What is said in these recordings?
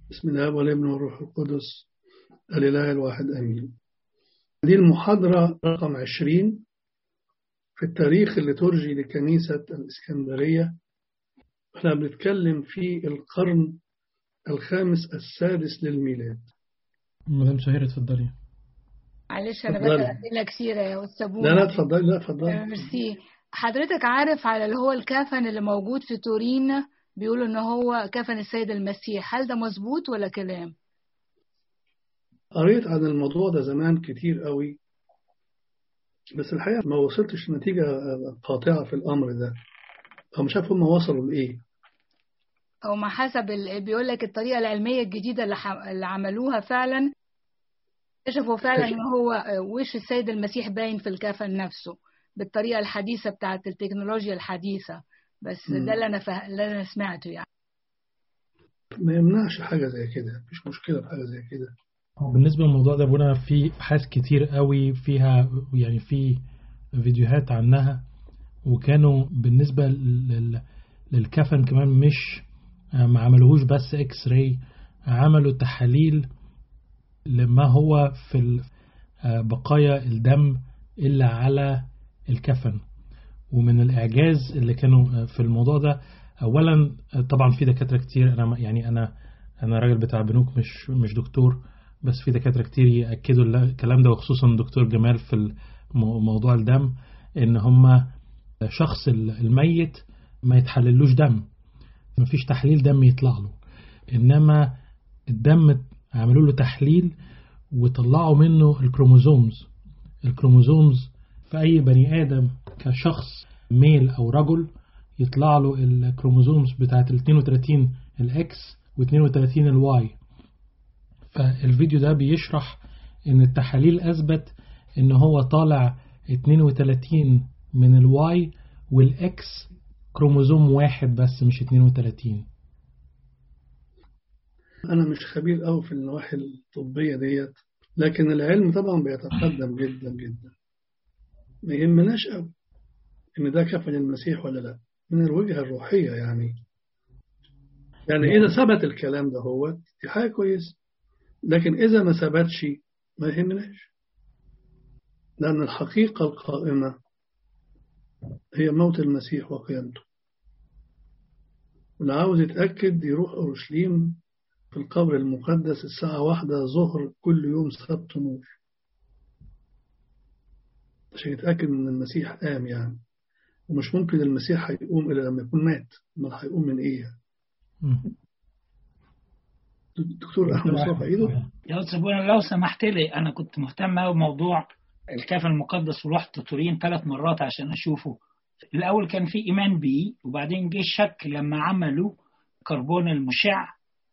بسم الله والابن والروح القدس الإله الواحد آمين. دي المحاضرة رقم 20 في التاريخ الليتورجي لكنيسة الإسكندرية. احنا بنتكلم في القرن الخامس السادس للميلاد. مدام شهيرة اتفضلي. معلش أنا بسأل أسئلة كثيرة يا أستاذ. لا اتفضلي. لا اتفضلي. ميرسي. حضرتك عارف على اللي هو الكفن اللي موجود في تورين، بيقولوا إن هو كفن السيد المسيح، هل ده مظبوط ولا كلام؟ قريت عن الموضوع ده زمان كتير قوي، بس الحقيقة ما وصلتش نتيجة قاطعة في الأمر ده، أو مش عارف هم وصلوا لإيه. أو ما حسب بيقول لك الطريقة العلمية الجديدة اللي عملوها فعلا اكتشفوا فعلا إن هو وش السيد المسيح باين في الكفن نفسه بالطريقة الحديثة بتاعة التكنولوجيا الحديثة، بس ده اللي أنا سمعته يعني. ما يمنعش حاجة زي كده، مفيش مشكلة في حاجة زي كده. بالنسبة للموضوع ده بنا في أبحاث كتير قوي فيها، يعني في فيديوهات عنها، وكانوا بالنسبة للكفن كمان مش ما عملوهوش بس اكس راي، عملوا تحاليل لما هو في بقايا الدم اللي على الكفن. ومن الإعجاز اللي كانوا في الموضوع ده، أولا طبعا في دكاترة كتير، أنا راجل بتاع بنوك مش دكتور، بس في دكاترة كتير يأكدوا الكلام ده، وخصوصا دكتور جمال في موضوع الدم، إن هم شخص الميت ما يتحللوش دم، مفيش تحليل دم يطلع له، إنما الدم عملوا له تحليل وطلعوا منه الكروموزومز في أي بني آدم كشخص ميل أو رجل يطلع له الكروموزومز بتاعت 32 الإكس و32 الواي. فالفيديو ده بيشرح إن التحاليل أثبت إن هو طالع 32 من الواي والإكس كروموزوم واحد بس مش 32. أنا مش خبير أوي في النواحي الطبية ديت، لكن العلم طبعا بيتقدم جدا جدا. ما يهمناش أوي إن ده كفن المسيح ولا لا، من الوجهة الروحية يعني إذا ثبت الكلام ده هو دي حاجة كويسة، لكن إذا ما ثبتش ما يهمناش، لأن الحقيقة القائمة هي موت المسيح وقيامته. واللي عاوز يتأكد يروح أورشليم في القبر المقدس الساعة 1 ظهر كل يوم سبت نور، عشان يتأكد من المسيح قام يعني. ومش ممكن المسيح هيقوم إلا لما يكون مات، امال هيقوم من إيه يعني؟ دكتور أحمد مصطفى إيده. يا أستاذ بونا لو سمحت لي، أنا كنت مهتم بموضوع الكفن المقدس ورحت تورين 3 مرات عشان أشوفه. الأول كان في إيمان بيه، وبعدين جه الشك لما عملوا كربون المشع،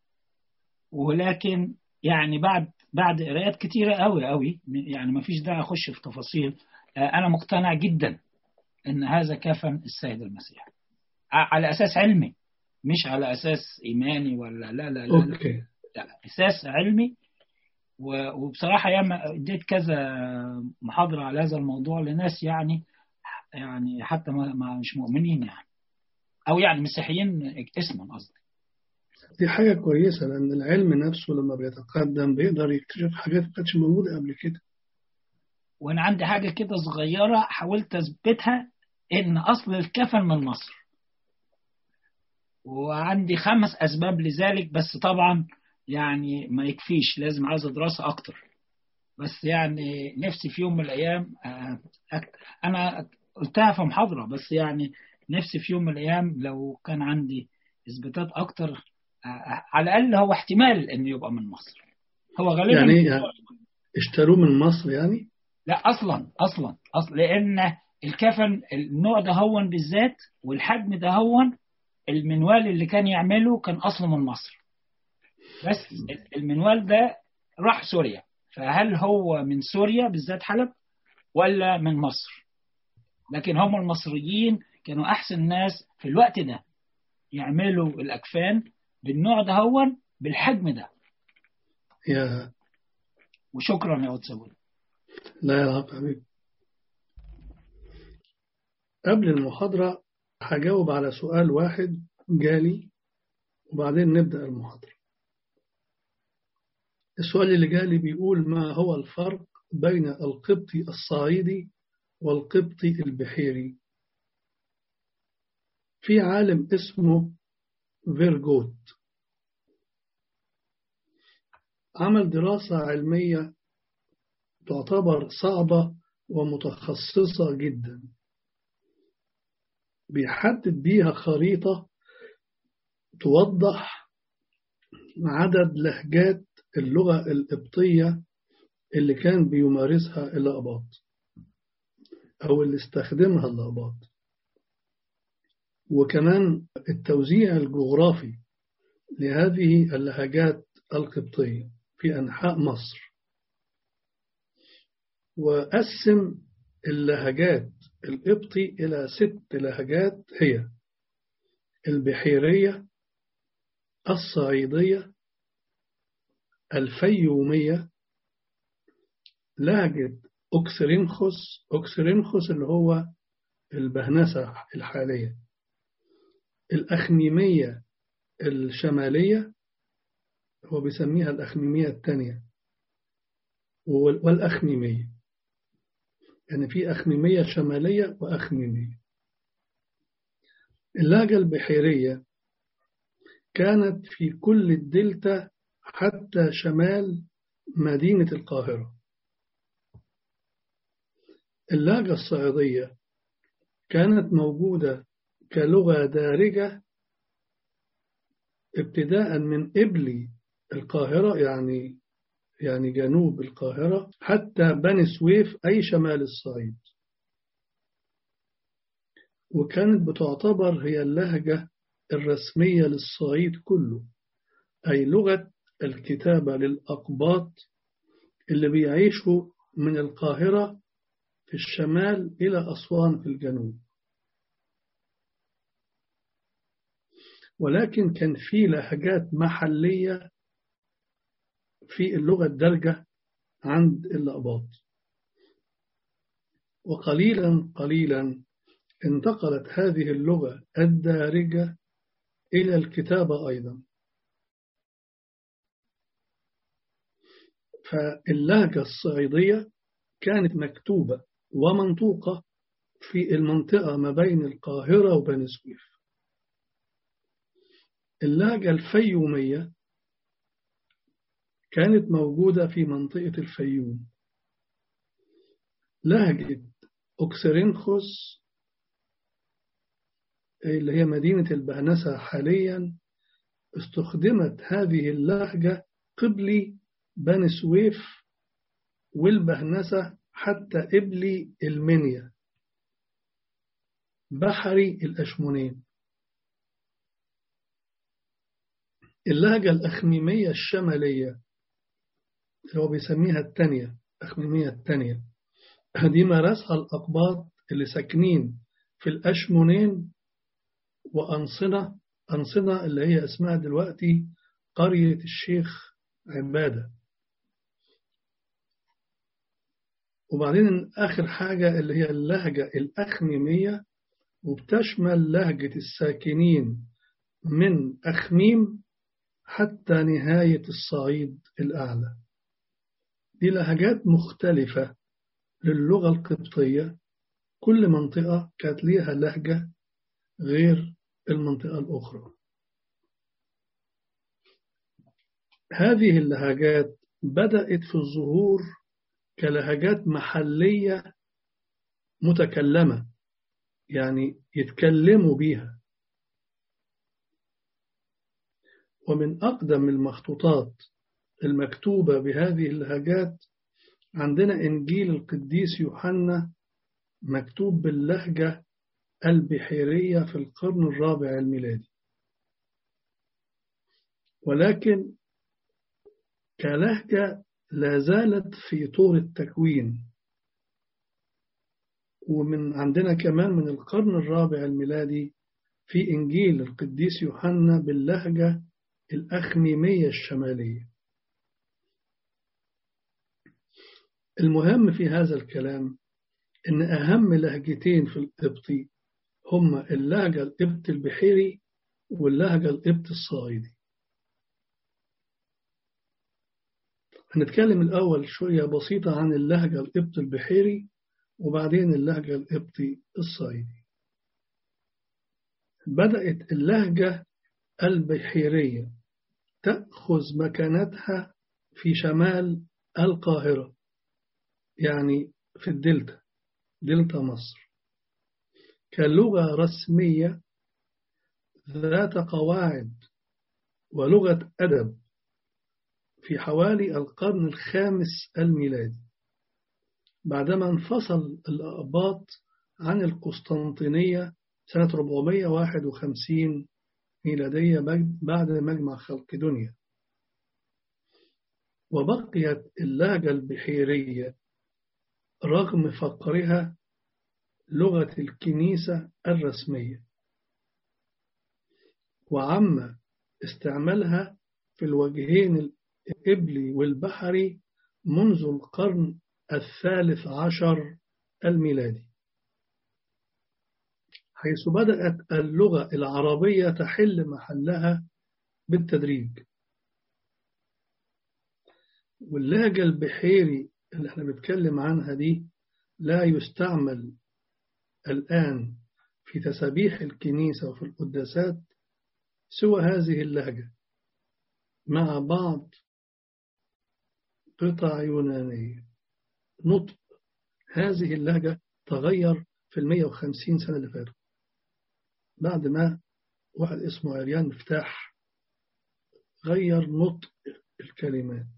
ولكن يعني بعد قراءات كتيرة قوي يعني ما فيش داعي أخش في تفاصيل. أنا مقتنع جدا إن هذا كفن السيد المسيح على أساس علمي، مش على أساس إيماني ولا لا. أوكي. لا، أساس علمي. وبصراحة ياما اديت كذا محاضرة على هذا الموضوع لناس يعني حتى ما مش مؤمنين يعني، أو يعني مسيحيين اسما قصدي. دي حاجة كويسة، لأن العلم نفسه لما بيتقدم بيقدر يكتشف حاجات ما كانتش موجودة قبل كده. وأنا عندي حاجة كده صغيرة حاولت أثبتها، إن أصل الكفن من مصر، وعندي 5 أسباب لذلك، بس طبعا يعني ما يكفيش، لازم عايز دراسة أكتر. بس يعني نفسي في يوم من الأيام أنا قلتها في محاضرة، بس يعني نفسي في يوم من الأيام لو كان عندي إثباتات أكتر، على الأقل هو احتمال إنه يبقى من مصر. هو غالبا يعني اشتروه من مصر يعني؟ لا، أصلا لأن الكفن النوع ده هون بالذات والحجم ده هون، المنوال اللي كان يعمله كان أصله من مصر، بس المنوال ده راح سوريا. فهل هو من سوريا بالذات حلب ولا من مصر؟ لكن هم المصريين كانوا أحسن ناس في الوقت ده يعملوا الأكفان بالنوع ده هون بالحجم ده. وشكرا يا واتسابون. لا يا حبيبي، قبل المحاضرة هجاوب على سؤال واحد جالي وبعدين نبدأ المحاضرة. السؤال اللي جالي بيقول: ما هو الفرق بين القبطي الصعيدي والقبطي البحيري؟ في عالم اسمه فيرجوت عمل دراسة علمية تعتبر صعبة ومتخصصة جدا، بيحدد بيها خريطة توضح عدد لهجات اللغة القبطية اللي كان بيمارسها الأقباط أو اللي استخدمها الأقباط، وكمان التوزيع الجغرافي لهذه اللهجات القبطية في أنحاء مصر. وقسم اللهجات القبطي إلى 6 لهجات، هي البحيرية، الصعيدية، الفيومية، لهجة أكسرينخوس اللي هو البهنسة الحالية، الأخميمية الشمالية هو بيسميها الأخميمية الثانية، والأخميمية، يعني في أخميمية شمالية وأخميمية. اللهجة البحيرية كانت في كل الدلتا حتى شمال مدينة القاهرة. اللهجة الصعيدية كانت موجودة كلغة دارجة ابتداء من إبلي القاهرة، يعني جنوب القاهرة، حتى بني سويف أي شمال الصعيد، وكانت بتعتبر هي اللهجة الرسمية للصعيد كله، أي لغة الكتابة للأقباط اللي بيعيشوا من القاهرة في الشمال إلى أسوان في الجنوب. ولكن كان في لهجات محلية في اللغة الدارجة عند الأقباط، وقليلا قليلا انتقلت هذه اللغة الدارجة إلى الكتابة أيضا. فاللهجة الصعيدية كانت مكتوبة ومنطوقة في المنطقة ما بين القاهرة وبني سويف. اللهجة الفيومية كانت موجودة في منطقة الفيوم. لهجة أكسرينخوس اللي هي مدينة البهنسة حاليا، استخدمت هذه اللهجة قبلي بني سويف والبهنسة حتى إبلي المنيا، بحري الأشمونين. اللهجة الأخميمية الشمالية اللي هو بيسميها الثانية، أخميمية الثانية، دي مارسها الأقباط اللي ساكنين في الأشمونين وأنصنة اللي هي اسمها دلوقتي قرية الشيخ عبادة. وبعدين آخر حاجة اللي هي اللهجة الأخميمية، وبتشمل لهجة الساكنين من أخميم حتى نهاية الصعيد الأعلى. دي لهجات مختلفة للغة القبطية، كل منطقة كانت ليها لهجة غير المنطقة الأخرى. هذه اللهجات بدأت في الظهور كلهجات محلية متكلمة، يعني يتكلموا بيها. ومن أقدم المخطوطات المكتوبة بهذه اللهجات عندنا إنجيل القديس يوحنا مكتوب باللهجة البحيرية في القرن الرابع الميلادي، ولكن كلهجة لا زالت في طور التكوين. ومن عندنا كمان من القرن الرابع الميلادي في إنجيل القديس يوحنا باللهجة الأخميمية الشمالية. المهم في هذا الكلام إن أهم لهجتين في القبطي هما اللهجة القبط البحيري واللهجة القبط الصعيدي. هنتكلم الأول شوية بسيطة عن اللهجة القبطي البحيري وبعدين اللهجة القبطي الصعيدي. بدأت اللهجة البحيرية تأخذ مكانتها في شمال القاهرة، يعني في الدلتا، دلتا مصر، كلغة رسمية ذات قواعد ولغة أدب في حوالي القرن الخامس الميلادي، بعدما انفصل الأقباط عن القسطنطينية سنة 451 ميلادية بعد مجمع خلقدونيا. وبقيت اللهجة البحيرية رغم فقرها لغة الكنيسة الرسمية، وعم استعمالها في الوجهين الإبلي والبحري منذ القرن الثالث عشر الميلادي، حيث بدأت اللغة العربية تحل محلها بالتدريج. واللهجة البحيري اللي احنا بنتكلم عنها دي لا يستعمل الآن في تسابيح الكنيسة وفي القداسات سوى هذه اللهجة مع بعض قطع يونانية. نطق هذه اللهجة تغير في 150 سنة اللي فاتوا، بعد ما واحد اسمه عريان مفتاح غير نطق الكلمات.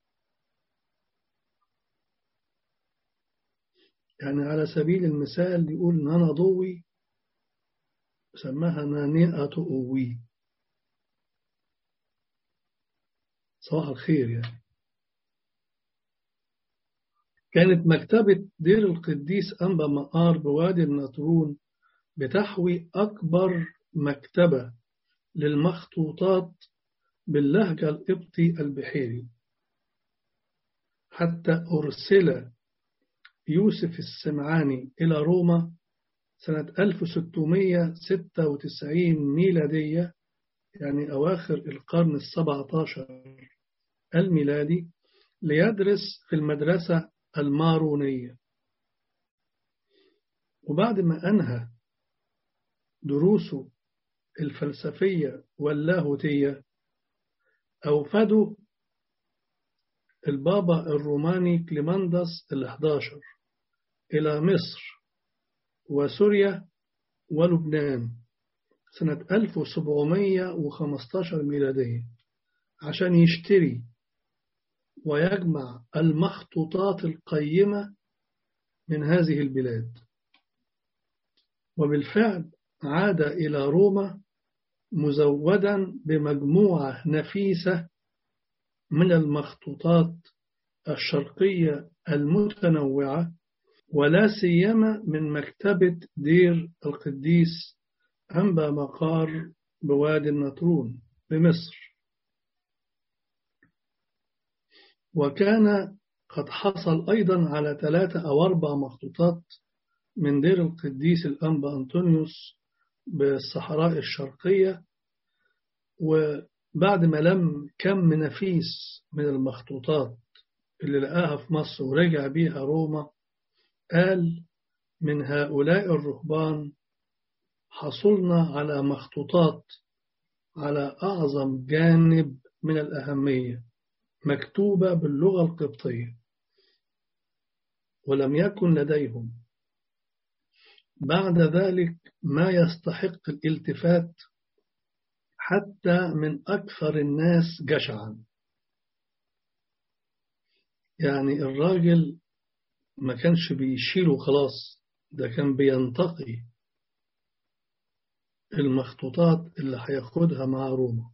يعني على سبيل المثال يقول نانا ضوي سماها نانئة أوي، صباح الخير يعني. كانت مكتبة دير القديس أنبا مقار بوادي النطرون بتحوي أكبر مكتبة للمخطوطات باللهجة القبطي البحيري، حتى أرسل يوسف السمعاني إلى روما سنة 1696 ميلادية، يعني أواخر القرن ال17 الميلادي، ليدرس في المدرسة المارونية. وبعد ما أنهى دروسه الفلسفية واللاهوتية أوفده البابا الروماني كليماندس ال11 إلى مصر وسوريا ولبنان سنة 1715 ميلادية عشان يشتري ويجمع المخطوطات القيمة من هذه البلاد. وبالفعل عاد إلى روما مزودا بمجموعة نفيسة من المخطوطات الشرقية المتنوعة، ولا سيما من مكتبة دير القديس أنبا مقار بوادي النطرون بمصر. وكان قد حصل أيضا على 3 أو 4 مخطوطات من دير القديس الأنبا أنطونيوس بالصحراء الشرقية. وبعد ما لم كم نفيس من المخطوطات اللي لقاها في مصر ورجع بيها روما، قال من هؤلاء الرهبان حصلنا على مخطوطات على أعظم جانب من الأهمية مكتوبة باللغة القبطية، ولم يكن لديهم بعد ذلك ما يستحق الالتفات حتى من أكثر الناس جشعا. يعني الراجل ما كانش بيشيله خلاص، ده كان بينتقي المخطوطات اللي هياخدها مع روما.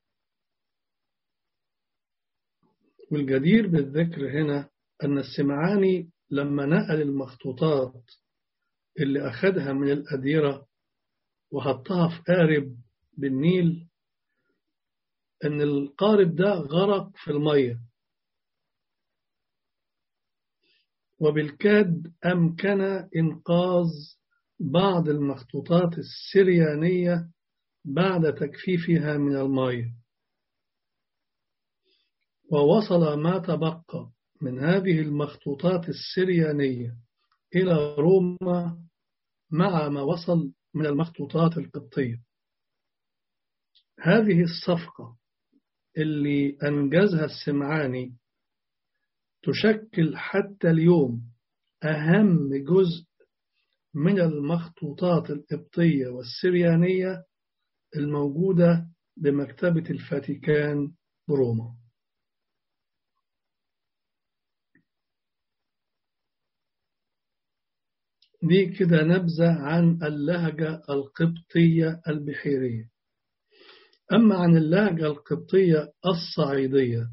والجدير بالذكر هنا أن السمعاني لما نقل المخطوطات اللي أخدها من الأديرة وحطها في قارب بالنيل، أن القارب ده غرق في المية، وبالكاد أمكن إنقاذ بعض المخطوطات السريانية بعد تجفيفها من المية. ووصل ما تبقى من هذه المخطوطات السريانية إلى روما مع ما وصل من المخطوطات القبطية. هذه الصفقة اللي أنجزها السمعاني تشكل حتى اليوم أهم جزء من المخطوطات القبطية والسريانية الموجودة بمكتبة الفاتيكان بروما. دي كده نبذة عن اللهجة القبطية البحيرية. أما عن اللهجة القبطية الصعيدية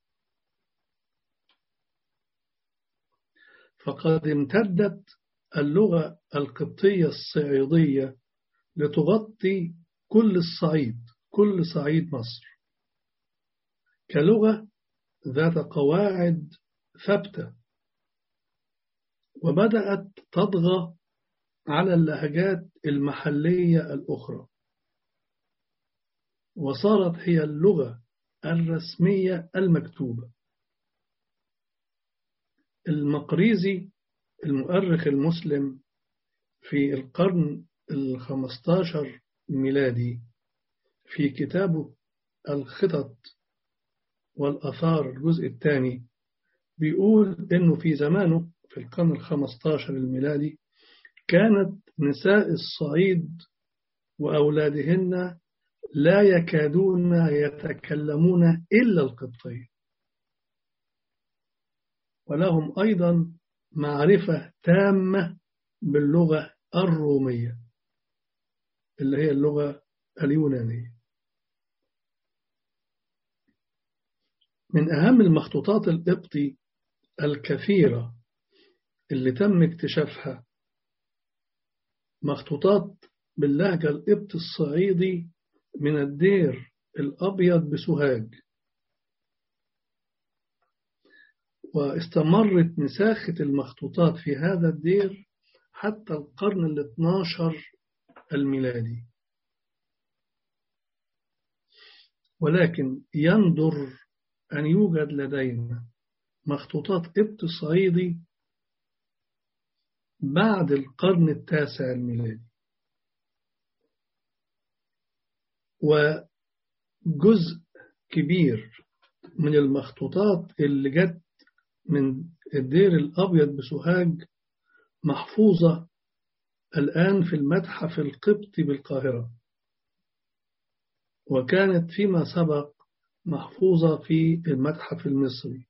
فقد امتدت اللغة القبطية الصعيدية لتغطي كل الصعيد، كل صعيد مصر، كلغة ذات قواعد ثابتة، وبدأت تطغى على اللهجات المحلية الأخرى، وصارت هي اللغة الرسمية المكتوبة. المقريزي المؤرخ المسلم في القرن ال15 الميلادي في كتابه الخطط والآثار الجزء الثاني بيقول إنه في زمانه في القرن ال15 الميلادي كانت نساء الصعيد وأولادهن لا يكادون يتكلمون إلا القبطية، ولهم أيضا معرفة تامة باللغة الرومية اللي هي اللغة اليونانية. من أهم المخطوطات القبطي الكثيرة اللي تم اكتشافها مخطوطات باللهجة القبط الصعيدي من الدير الأبيض بسوهاج، واستمرت نساخة المخطوطات في هذا الدير حتى القرن ال12 الميلادي. ولكن يندر أن يوجد لدينا مخطوطات قبط صعيدي بعد القرن التاسع الميلادي، وجزء كبير من المخطوطات اللي جت من الدير الأبيض بسوهاج محفوظة الآن في المتحف القبطي بالقاهرة، وكانت فيما سبق محفوظة في المتحف المصري.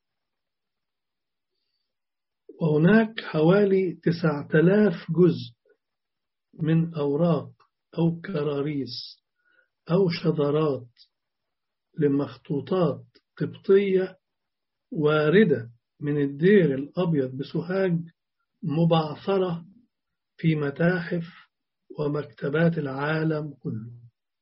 وهناك حوالي 9000 جزء من أوراق أو كراريس أو شذرات لمخطوطات قبطية واردة من الدير الأبيض بسوهاج مبعثرة في متاحف ومكتبات العالم كله.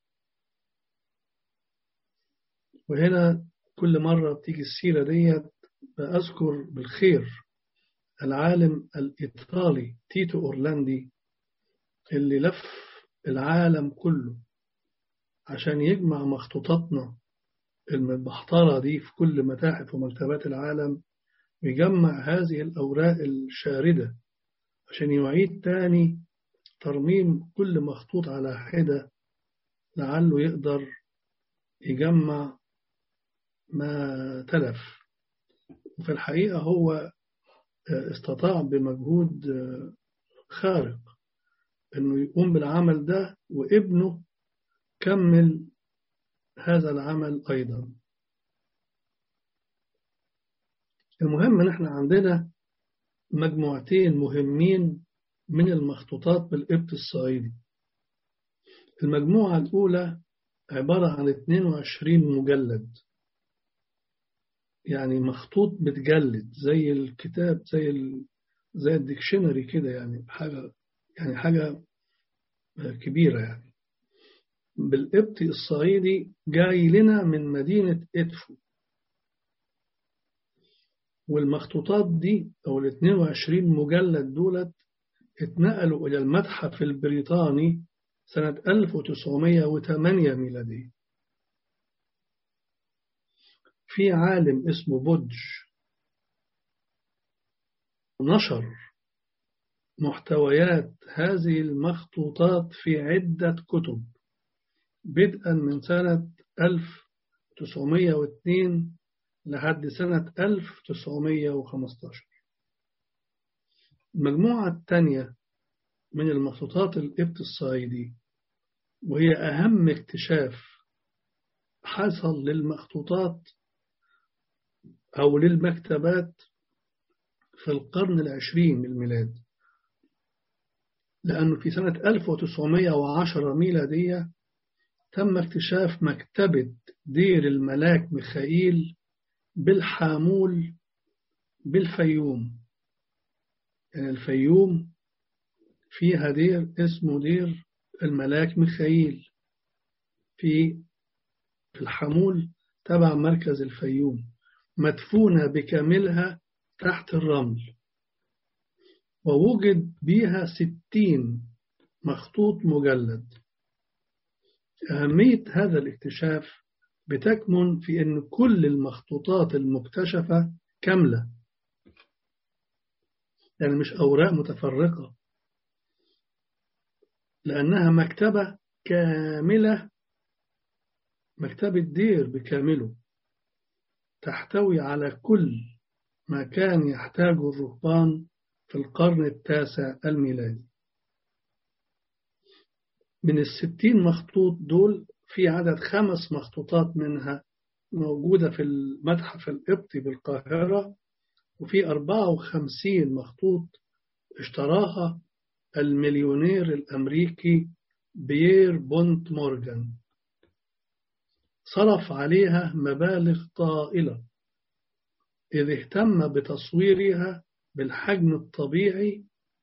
وهنا كل مرة بتيجي السيرة ديت بأذكر بالخير العالم الإيطالي تيتو أورلاندي اللي لف العالم كله عشان يجمع مخطوطاتنا المبحترة دي في كل متاحف ومكتبات العالم، ويجمع هذه الأوراق الشاردة عشان يعيد تاني ترميم كل مخطوط على حدة لعله يقدر يجمع ما تلف. وفي الحقيقة هو استطاع بمجهود خارق أنه يقوم بالعمل ده، وابنه كمل هذا العمل أيضا. المهم أن احنا عندنا مجموعتين مهمين من المخطوطات بالقبط الصعيدي. المجموعة الأولى عبارة عن 22 مجلد، يعني مخطوط بتجلد زي الكتاب زي الديكشنري كده، يعني حاجة كبيرة يعني بالقبط الصعيدي جاي لنا من مدينة إدفو. والمخطوطات دي أو 22 مجلد دولت اتنقلوا إلى المتحف البريطاني سنة 1908 ميلادية. في عالم اسمه بودج نشر محتويات هذه المخطوطات في عدة كتب بدءا من سنة 1902 لحد سنة 1915. المجموعة الثانية من المخطوطات القبط الصعيدي، وهي أهم اكتشاف حصل للمخطوطات أو للمكتبات في القرن العشرين الميلادي، لأنه في سنة 1910 ميلادية تم اكتشاف مكتبة دير الملاك ميخائيل بالحامول بالفيوم. يعني الفيوم فيها دير اسمه دير الملاك ميخائيل في الحامول تبع مركز الفيوم، مدفونة بكاملها تحت الرمل، ووجد بها 60 مخطوط مجلد. أهمية هذا الاكتشاف بتكمن في أن كل المخطوطات المكتشفة كاملة، يعني مش أوراق متفرقة، لأنها مكتبة كاملة، مكتبة دير بكامله، تحتوي على كل ما كان يحتاجه الرهبان في القرن التاسع الميلادي. من 60 مخطوط دول في عدد 5 مخطوطات منها موجودة في المتحف القبطي بالقاهرة، وفي 54 مخطوط اشتراها المليونير الأمريكي بيير بونت مورغان، صرف عليها مبالغ طائلة إذ اهتم بتصويرها بالحجم الطبيعي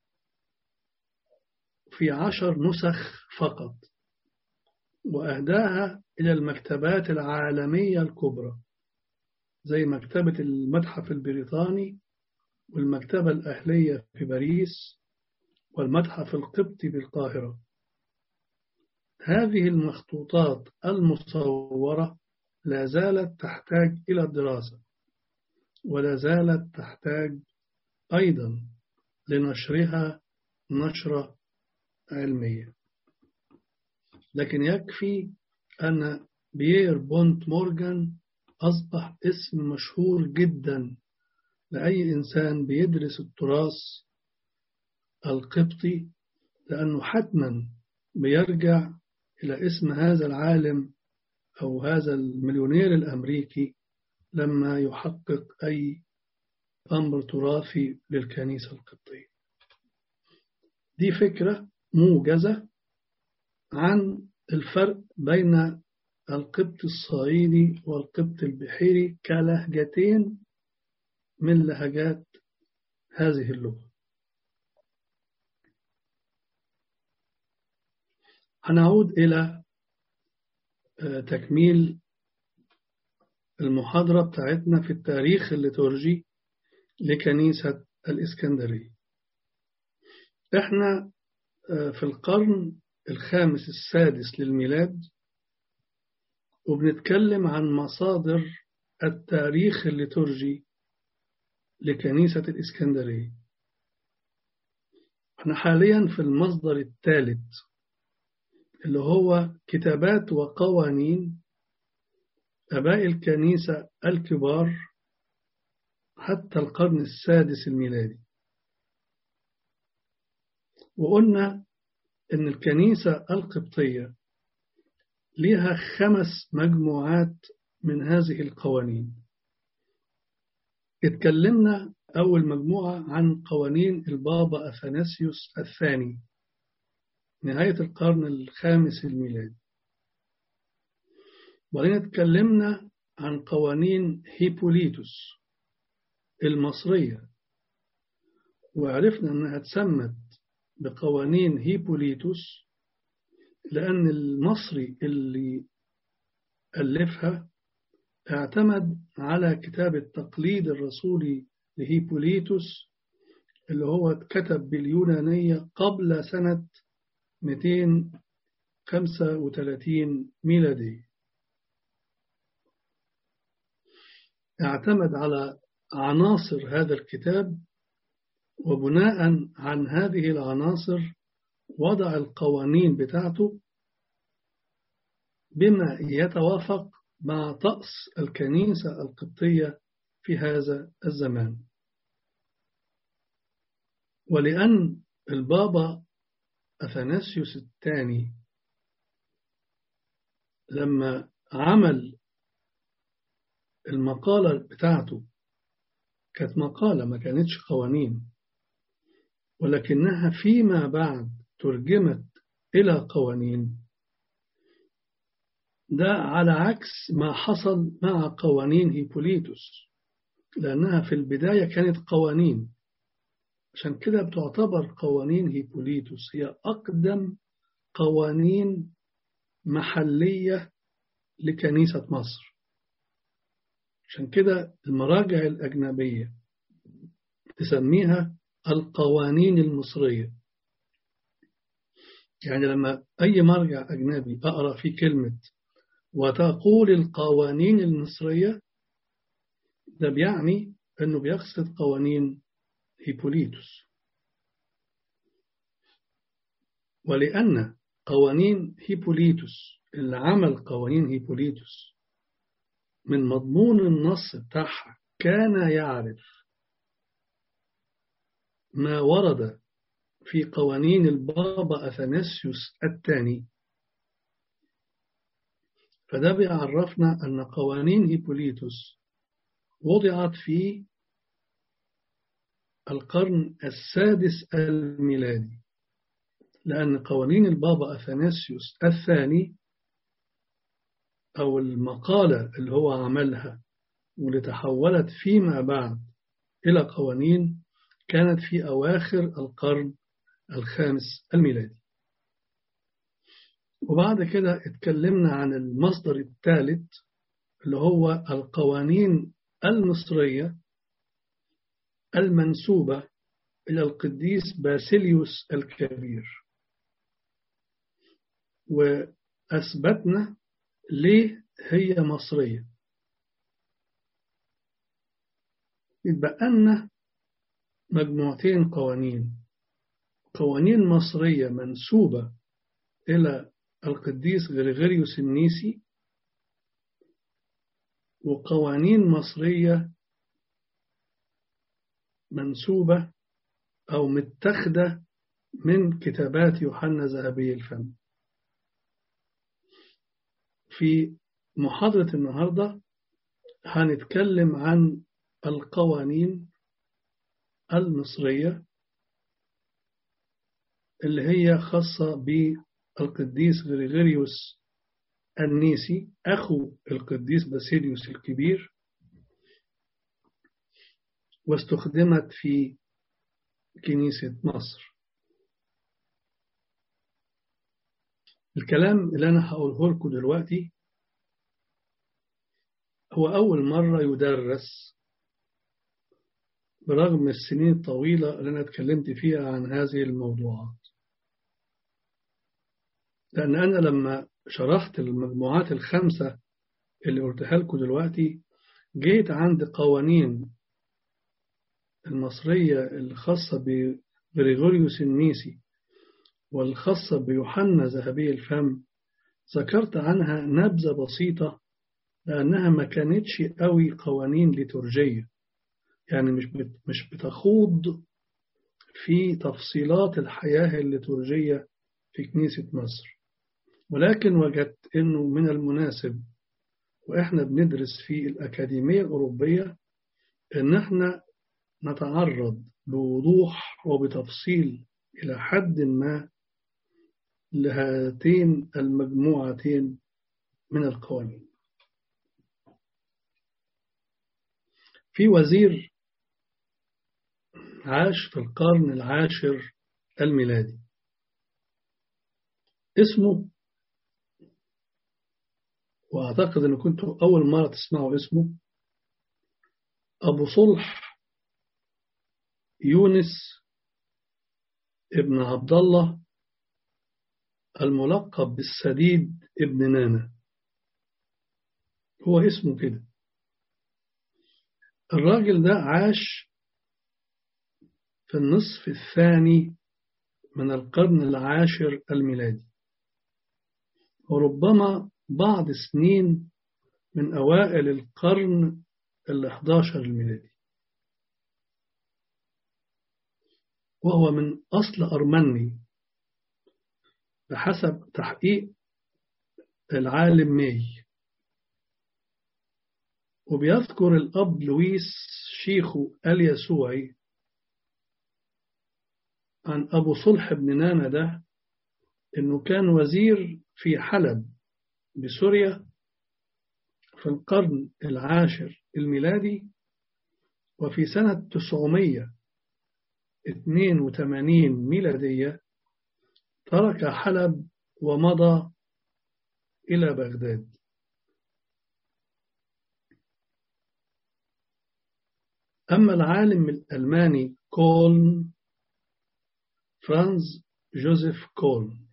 في 10 نسخ فقط، وأهداها إلى المكتبات العالمية الكبرى زي مكتبة المتحف البريطاني والمكتبة الأهلية في باريس والمتحف القبطي بالقاهرة. هذه المخطوطات المصورة لا زالت تحتاج إلى الدراسة، ولا زالت تحتاج أيضا لنشرها نشرة علمية. لكن يكفي أن بيير بونت مورغان أصبح اسم مشهور جدا لأي إنسان بيدرس التراث القبطي، لأنه حتما بيرجع إلى اسم هذا العالم أو هذا المليونير الأمريكي لما يحقق أي أمر تراثي للكنيسة القبطية. دي فكرة موجزة عن الفرق بين القبط الصعيدي والقبط البحيري كلهجتين من لهجات هذه اللغة. هنعود إلى تكميل المحاضرة بتاعتنا في التاريخ الليتورجي لكنيسة الإسكندرية. احنا في القرن الخامس السادس للميلاد، وبنتكلم عن مصادر التاريخ الليتورجي لكنيسة الإسكندرية. احنا حاليا في المصدر الثالث اللي هو كتابات وقوانين آباء الكنيسة الكبار حتى القرن السادس الميلادي. وقلنا إن الكنيسة القبطية لها 5 مجموعات من هذه القوانين. اتكلمنا أول مجموعة عن قوانين البابا أثناسيوس الثاني نهاية القرن الخامس الميلادي، وبعدين اتكلمنا عن قوانين هيبوليتوس المصرية، وعرفنا أنها اتسمت بقوانين هيبوليتوس لأن المصري اللي ألفها اعتمد على كتاب التقليد الرسولي لهيبوليتوس اللي هو اتكتب باليونانية قبل سنة 235 ميلادي. اعتمد على عناصر هذا الكتاب، وبناء عن هذه العناصر وضع القوانين بتاعته بما يتوافق مع طقس الكنيسة القبطية في هذا الزمان. ولأن البابا أثناسيوس الثاني لما عمل المقالة بتاعته كانت مقالة ما كانتش قوانين، ولكنها فيما بعد ترجمت إلى قوانين، ده على عكس ما حصل مع قوانين هيبوليتوس، لأنها في البداية كانت قوانين. عشان كده بتعتبر قوانين هيبوليتوس هي أقدم قوانين محلية لكنيسة مصر. عشان كده المراجع الأجنبية تسميها القوانين المصرية. يعني لما أي مرجع أجنبي أقرأ فيه كلمة وتقول القوانين المصرية، ده بيعني أنه بيقصد قوانين هيبوليتوس. ولأن قوانين هيبوليتوس اللي عمل قوانين هيبوليتوس من مضمون النص بتاعها كان يعرف ما ورد في قوانين البابا أثناسيوس الثاني، فده بيعرفنا أن قوانين هيبوليتوس وضعت في القرن السادس الميلادي، لأن قوانين البابا أثناسيوس الثاني أو المقالة اللي هو عملها واللي تحولت فيما بعد إلى قوانين كانت في أواخر القرن الخامس الميلادي. وبعد كده اتكلمنا عن المصدر الثالث اللي هو القوانين المصرية المنسوبة إلى القديس باسيليوس الكبير، وأثبتنا ليه هي مصرية. يبقى لنا مجموعتين قوانين مصرية منسوبة إلى القديس غريغوريوس النيسي، وقوانين مصرية منسوبة أو متخذة من كتابات يوحنا ذهبي الفم. في محاضرة النهاردة هنتكلم عن القوانين المصرية اللي هي خاصة بالقديس غريغوريوس النيسي أخو القديس باسيليوس الكبير، واستخدمت في كنيسة مصر. الكلام اللي أنا هقوله لكم دلوقتي هو أول مرة يدرس برغم السنين الطويلة اللي أنا اتكلمت فيها عن هذه الموضوعات، لأن أنا لما شرحت المجموعات الخمسة اللي قلتها لكم دلوقتي جيت عند قوانين المصرية الخاصة بغريغوريوس النيسي والخاصة بيوحنا ذهبي الفم، ذكرت عنها نبذة بسيطة لأنها ما كانتش قوي قوانين ليتورجية، يعني مش بتخوض في تفصيلات الحياة الليتورجية في كنيسة مصر. ولكن وجدت أنه من المناسب وإحنا بندرس في الأكاديمية الأوروبية أن احنا نتعرض بوضوح وبتفصيل إلى حد ما لهاتين المجموعتين من القوانين. في وزير عاش في القرن العاشر الميلادي اسمه، وأعتقد أن كنتوا أول مرة تسمعوا اسمه، أبو صلح يونس ابن عبد الله الملقب بالسديد ابن نانا. هو اسمه كده. الراجل ده عاش في النصف الثاني من القرن العاشر الميلادي، وربما بعض سنين من أوائل القرن ال11 الميلادي، وهو من أصل أرمني بحسب تحقيق العالم ماي. وبيذكر الأب لويس شيخو اليسوعي عن أبو صلح بن نانا ده إنه كان وزير في حلب بسوريا في القرن العاشر الميلادي، وفي سنة 982 ميلادية ترك حلب ومضى إلى بغداد. أما العالم الألماني كولن، فرانز جوزيف كولن،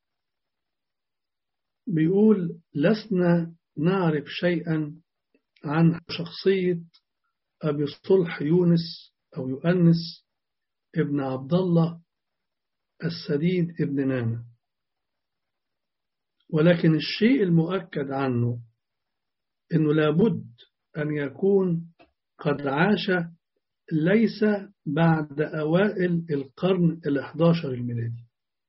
بيقول لسنا نعرف شيئا عن شخصية أبي صلح يونس أو يؤنس ابن عبد الله السديد ابن نانا، ولكن الشيء المؤكد عنه أنه لابد أن يكون قد عاش ليس بعد أوائل القرن ال11 الميلادي.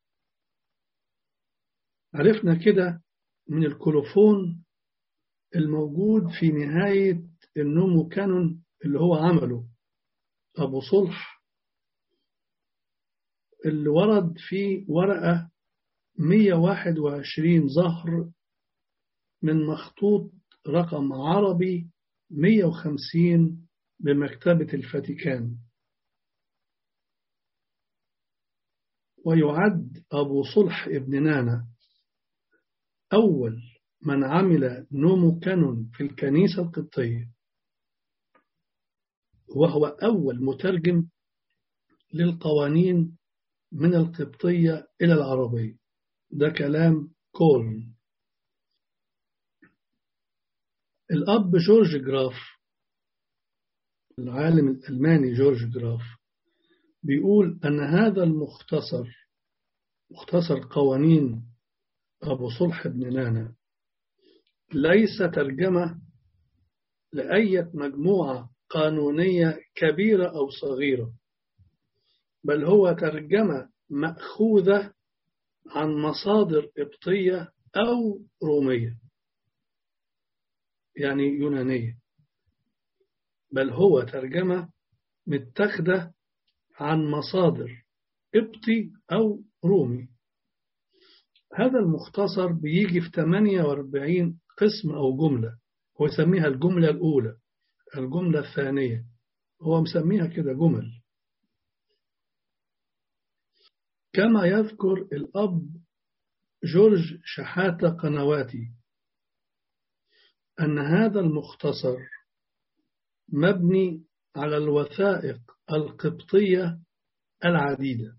عرفنا كده من الكولوفون الموجود في نهاية النومو كانون اللي هو عمله أبو صلح، اللي ورد في ورقة 121 ظهر من مخطوط رقم عربي 150 بمكتبة الفاتيكان. ويعد أبو صلح ابن نانا أول من عمل نومو كانون في الكنيسة القبطية، وهو أول مترجم للقوانين من القبطية إلى العربية. ده كلام كولن. الأب جورج جراف، العالم الألماني جورج جراف، بيقول أن هذا مختصر قوانين أبو صلح بن نانا ليس ترجمة لأي مجموعة قانونية كبيرة أو صغيرة، بل هو ترجمة مأخوذة عن مصادر قبطية أو رومية، يعني يونانية، بل هو ترجمة متخذة عن مصادر قبطي أو رومي. هذا المختصر بيجي في 48 قسم أو جملة، هو يسميها الجملة الأولى، الجملة الثانية، هو مسميها كده جمل. كما يذكر الأب جورج شحاتة قنواتي أن هذا المختصر مبني على الوثائق القبطية العديدة،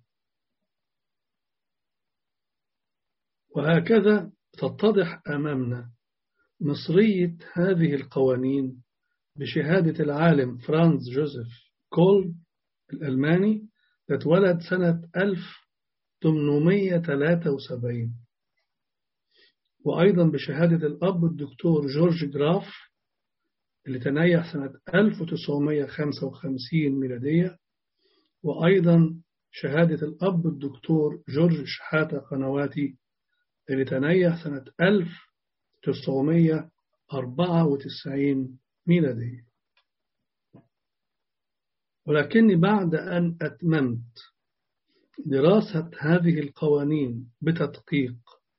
وهكذا تتضح أمامنا مصرية هذه القوانين بشهادة العالم فرانز جوزيف كولن الألماني، اتولد سنة 1873، وأيضا بشهادة الأب الدكتور جورج جراف اللي تنيح سنة 1955 ميلادية، وأيضا شهادة الأب الدكتور جورج شحاتة قنواتي اللي تنيح سنة 1994 ميلادية. ولكني بعد أن أتممت دراسة هذه القوانين بتدقيق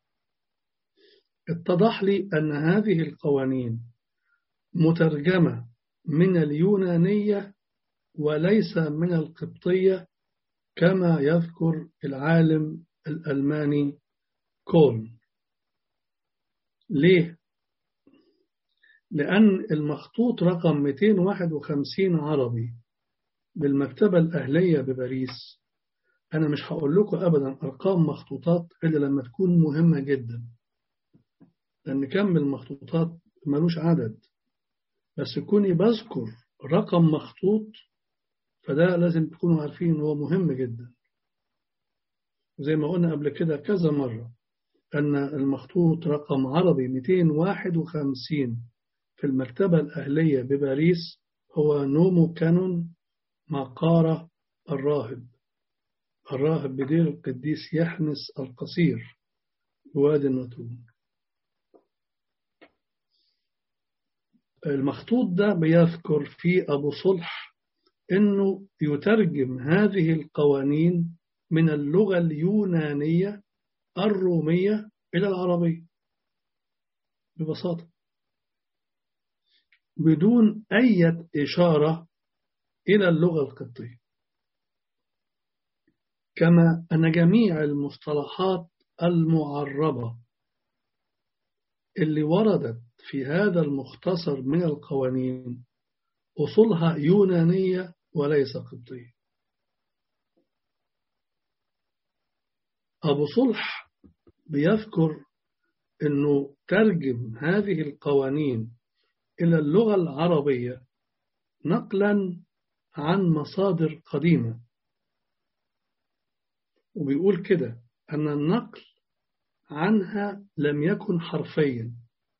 اتضح لي أن هذه القوانين مترجمة من اليونانية وليس من القبطية كما يذكر العالم الألماني كولن. ليه؟ لأن المخطوط رقم 251 عربي بالمكتبة الأهلية بباريس، أنا مش هقول لكم أبدا أرقام مخطوطات إلا لما تكون مهمة جدا، لأن كم المخطوطات ملوش عدد، بس كوني بذكر رقم مخطوط، فده لازم تكونوا عارفين هو مهم جدا. زي ما قلنا قبل كده كذا مرة أن المخطوط رقم عربي 251 في المكتبة الأهلية بباريس هو نومو كانون مقارة الراهب بدير القديس يحنس القصير بوادي النطرون. المخطوط ده بيذكر في أبو صلح أنه يترجم هذه القوانين من اللغة اليونانية الرومية إلى العربية ببساطة بدون أي إشارة إلى اللغة القبطية، كما أن جميع المصطلحات المعربة اللي وردت في هذا المختصر من القوانين أصولها يونانية وليس قبطية. أبو صلح بيذكر أنه ترجم هذه القوانين إلى اللغة العربية نقلا عن مصادر قديمة، وبيقول كده أن النقل عنها لم يكن حرفيا،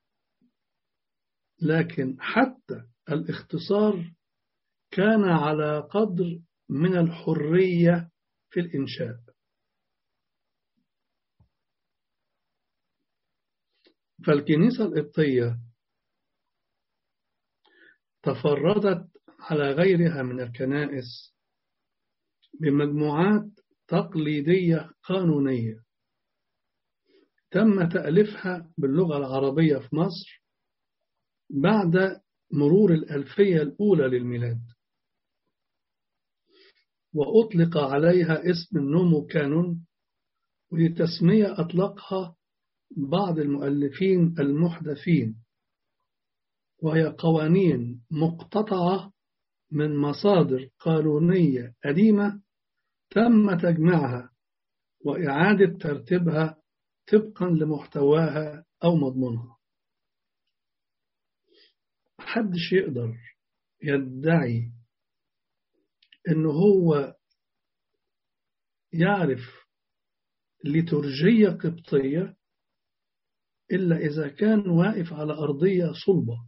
لكن حتى الاختصار كان على قدر من الحرية في الإنشاء. فالكنيسة القبطية تفردت على غيرها من الكنائس بمجموعات تقليدية قانونية تم تأليفها باللغة العربية في مصر بعد مرور الألفية الأولى للميلاد، وأطلق عليها اسم النومو كانون، ودي تسمية أطلقها بعض المؤلفين المحدثين، وهي قوانين مقتطعة من مصادر قانونية قديمة تم تجميعها وإعادة ترتيبها طبقا لمحتواها أو مضمونها. محدش يقدر يدعي إنه هو يعرف ليتورجية قبطية إلا إذا كان واقف على أرضية صلبة.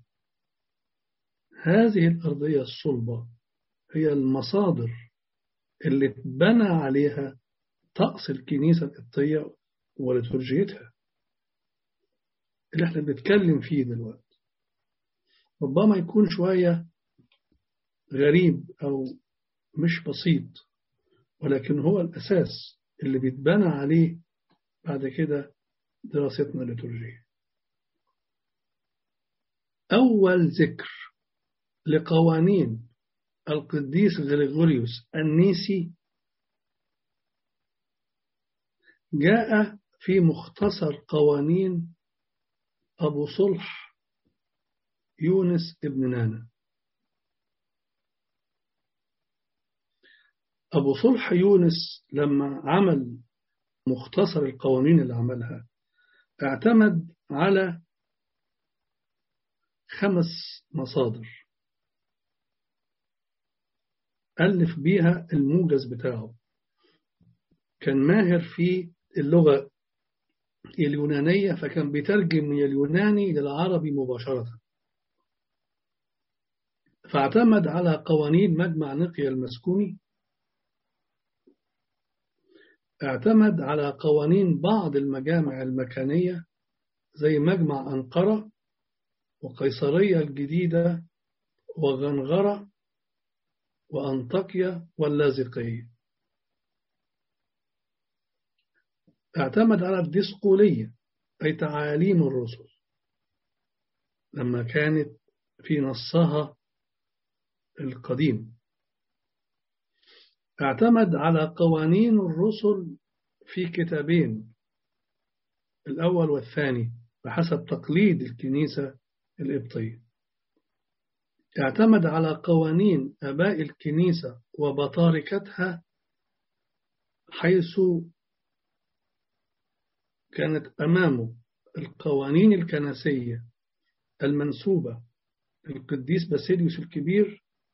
هذه الأرضية الصلبة هي المصادر اللي اتبنى عليها طقس الكنيسة القبطية وليتورجيتها اللي احنا بنتكلم فيه دلوقتي. ربما يكون شوية غريب أو مش بسيط، ولكن هو الأساس اللي بيتبنى عليه بعد كده دراستنا الليتورجية. أول ذكر لقوانين القديس غريغوريوس النيسي جاء في مختصر قوانين أبو صلح يونس ابن نانا. أبو صلح يونس لما عمل مختصر القوانين اللي عملها اعتمد على 5 مصادر ألف بيها الموجز بتاعه. كان ماهر في اللغة اليونانية، فكان بيترجم من اليوناني للعربي مباشرة، فاعتمد على قوانين مجمع نقيا المسكوني، اعتمد على قوانين بعض المجامع المكانية زي مجمع أنقرة وقيصرية الجديدة وغنغرة وأنطاكيا واللاذقية. اعتمد على الديسقولية أي تعاليم الرسل لما كانت في نصها القديم. اعتمد على قوانين الرسل في كتابين، الأول والثاني بحسب تقليد الكنيسة القبطية. اعتمد على قوانين آباء الكنيسة وبطاركتها، حيث كانت أمامه القوانين الكنسية المنسوبة للقديس باسيليوس الكبير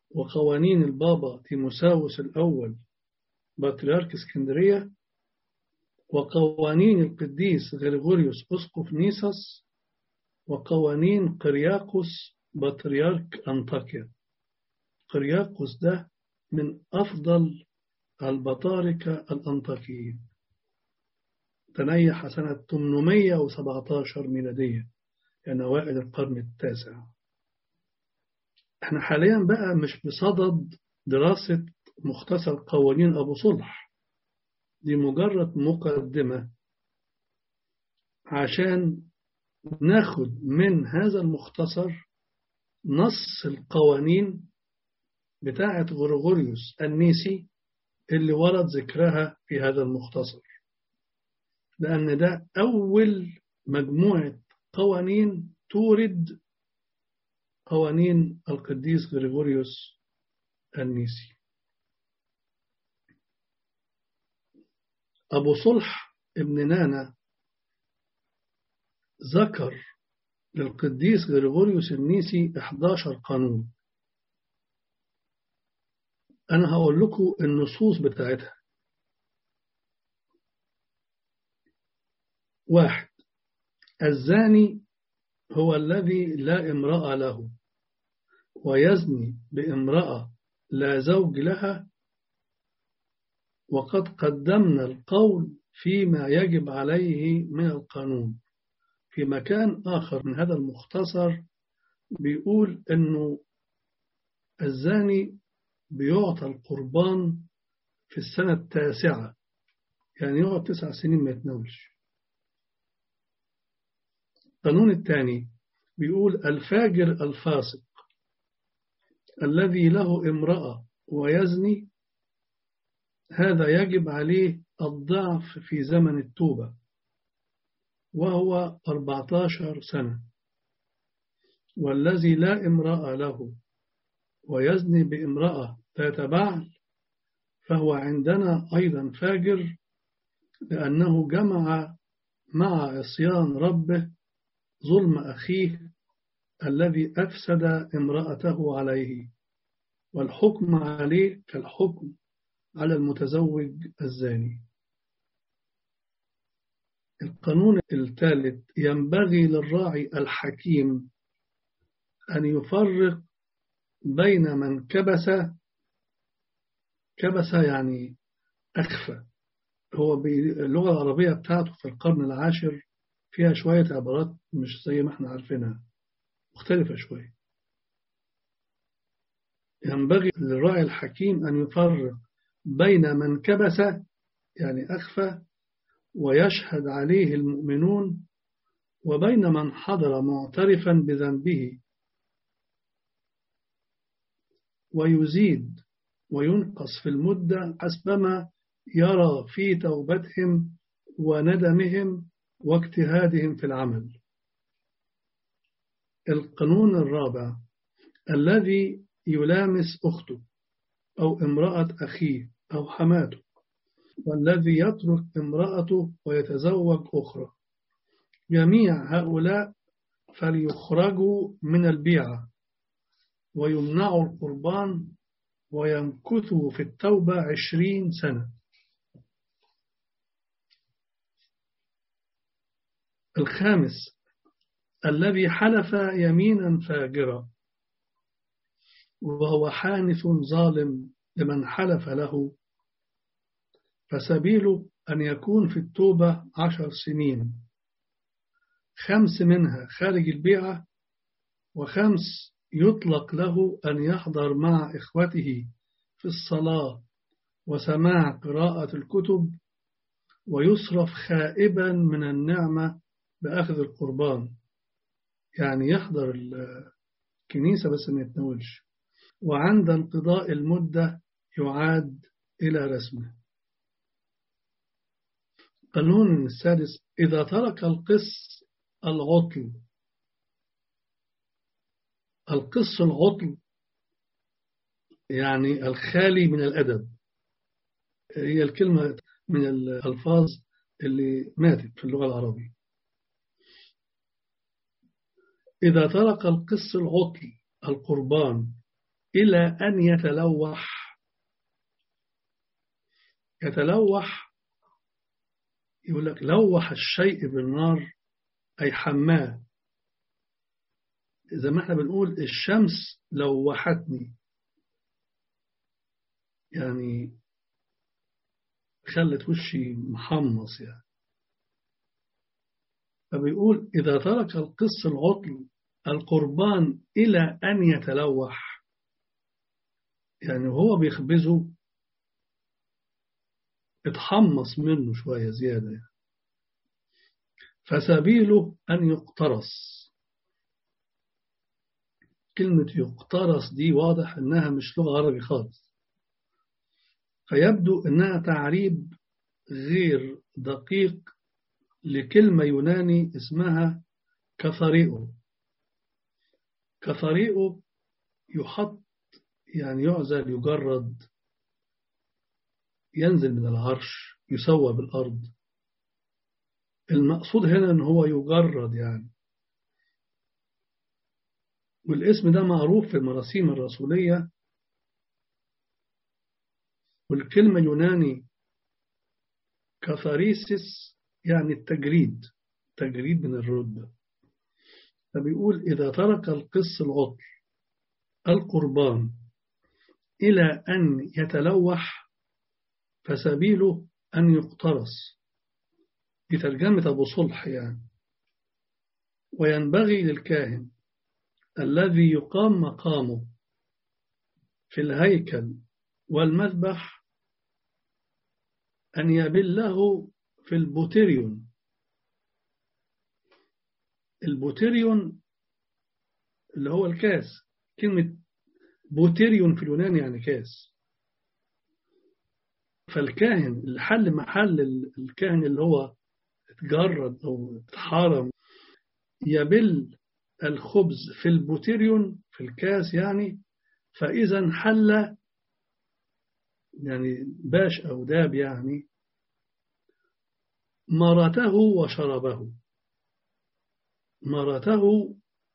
وقوانين البابا تيموساوس الأول بطريرك اسكندرية، وقوانين القديس غريغوريوس أسقف نيسوس، وقوانين قرياقوس بطريرك أنطاكيا. قرياقوس ده من أفضل البطاركة الأنطاكيين، تنيح سنة 817 ميلادية، يعني أوائل القرن التاسع. احنا حاليا بقى مش بصدد دراسة مختصر قوانين أبو صلح، دي مجرد مقدمة عشان ناخد من هذا المختصر نص القوانين بتاعة غريغوريوس النيسي اللي ورد ذكرها في هذا المختصر، لأن ده أول مجموعة قوانين تورد قوانين القديس غريغوريوس النيسي. أبو صلح ابن نانا ذكر للقديس غريغوريوس النيسي 11 قانون. أنا هقول لكم النصوص بتاعتها. 1. الزاني هو الذي لا امرأة له ويزني بامرأة لا زوج لها، وقد قدمنا القول فيما يجب عليه من القانون. في مكان آخر من هذا المختصر بيقول أنه الزاني بيعطى القربان في السنة التاسعة، يعني يقعد 9 سنين ما يتناولش. القانون الثاني بيقول الفاجر الفاسق الذي له امرأة ويزني، هذا يجب عليه الضعف في زمن التوبة، وهو 14 سنة. والذي لا امرأة له ويزني بامرأة ذات بعل، فهو عندنا أيضا فاجر، لأنه جمع مع عصيان ربه ظلم أخيه الذي أفسد امرأته عليه، والحكم عليه كالحكم على المتزوج الزاني. القانون الثالث ينبغي للراعي الحكيم أن يفرق بين من كبس يعني أخفى. هو اللغة العربية بتاعته في القرن العاشر فيها شوية عبارات مش زي ما احنا عارفينها، مختلفة شوية. ينبغي للراعي الحكيم أن يفرق بين من كبس يعني أخفى ويشهد عليه المؤمنون، وبين من حضر معترفا بذنبه، ويزيد وينقص في المدة حسبما يرى في توبتهم وندمهم واجتهادهم في العمل. القانون الرابع الذي يلامس أخته أو امرأة أخيه أو حماته، والذي يترك امرأته ويتزوج أخرى، جميع هؤلاء فليخرجوا من البيعة ويمنعوا القربان ويمكثوا في التوبة 20 سنة. الخامس الذي حلف يمينا فاجرة وهو حانث ظالم لمن حلف له، فسبيله أن يكون في التوبة 10 سنين، 5 منها خارج البيعة، و5 يطلق له أن يحضر مع إخوته في الصلاة وسماع قراءة الكتب، ويصرف خائبا من النعمة بأخذ القربان، يعني يحضر الكنيسة بس ما يتناولش، وعند انقضاء المدة يعاد إلى رسمه. القانون السادس إذا ترك القس العطل. القس العطل يعني الخالي من الأدب، هي الكلمة من الألفاظ اللي ماتت في اللغة العربية. إذا ترك القس العطل القربان إلى أن يتلوح. يتلوح يقول لك لوح الشيء بالنار أي حماه، زي ما احنا بنقول الشمس لوحتني، يعني خلت وشي محمص يعني. فبيقول إذا ترك القس العطل القربان إلى أن يتلوح، يعني وهو بيخبزه اتحمص منه شوية زيادة يعني. فسبيله أن يقترص. كلمة يقترص دي واضح أنها مش لغة عربي خالص، فيبدو أنها تعريب غير دقيق لكلمة يوناني اسمها كثريئو. كثريئو يحط، يعني يعزل، يجرد، ينزل من العرش، يسوى بالأرض. المقصود هنا أن هو يجرد يعني. والاسم ده معروف في المراسيم الرسولية. والكلمة يوناني كثاريسيس يعني التجريد، تجريد من الرتبة. فبيقول إذا ترك القس العطل القربان إلى أن يتلوح فسبيله أن يقترص. دي ترجمة أبو صلح يعني. وينبغي للكاهن الذي يقام مقامه في الهيكل والمذبح أن يبله في البوتيريون. البوتيريون اللي هو الكاس. كلمة بوتيريون في اليونان يعني كاس. فالكاهن اللي حل محل الكاهن اللي هو اتجرد أو اتحارم يبل الخبز في البوتيريون في الكاس يعني. فإذا حل يعني باش أو داب يعني مرته وشربه. مرته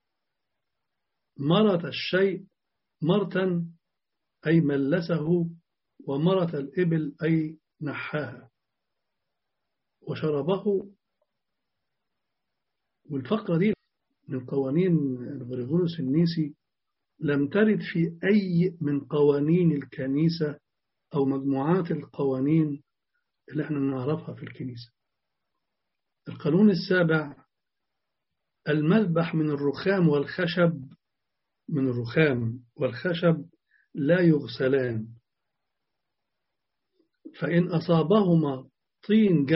مرت الشيء مرتا أي ملسه، ومرت الإبل أي نحاها، وشربه. والفقرة دي من قوانين غريغوريوس النيسي، لم ترد في أي من قوانين الكنيسة أو مجموعات القوانين اللي احنا نعرفها في الكنيسة. القانون السابع: المذبح من الرخام والخشب، من الرخام والخشب لا يغسلان، فإن أصابهما طين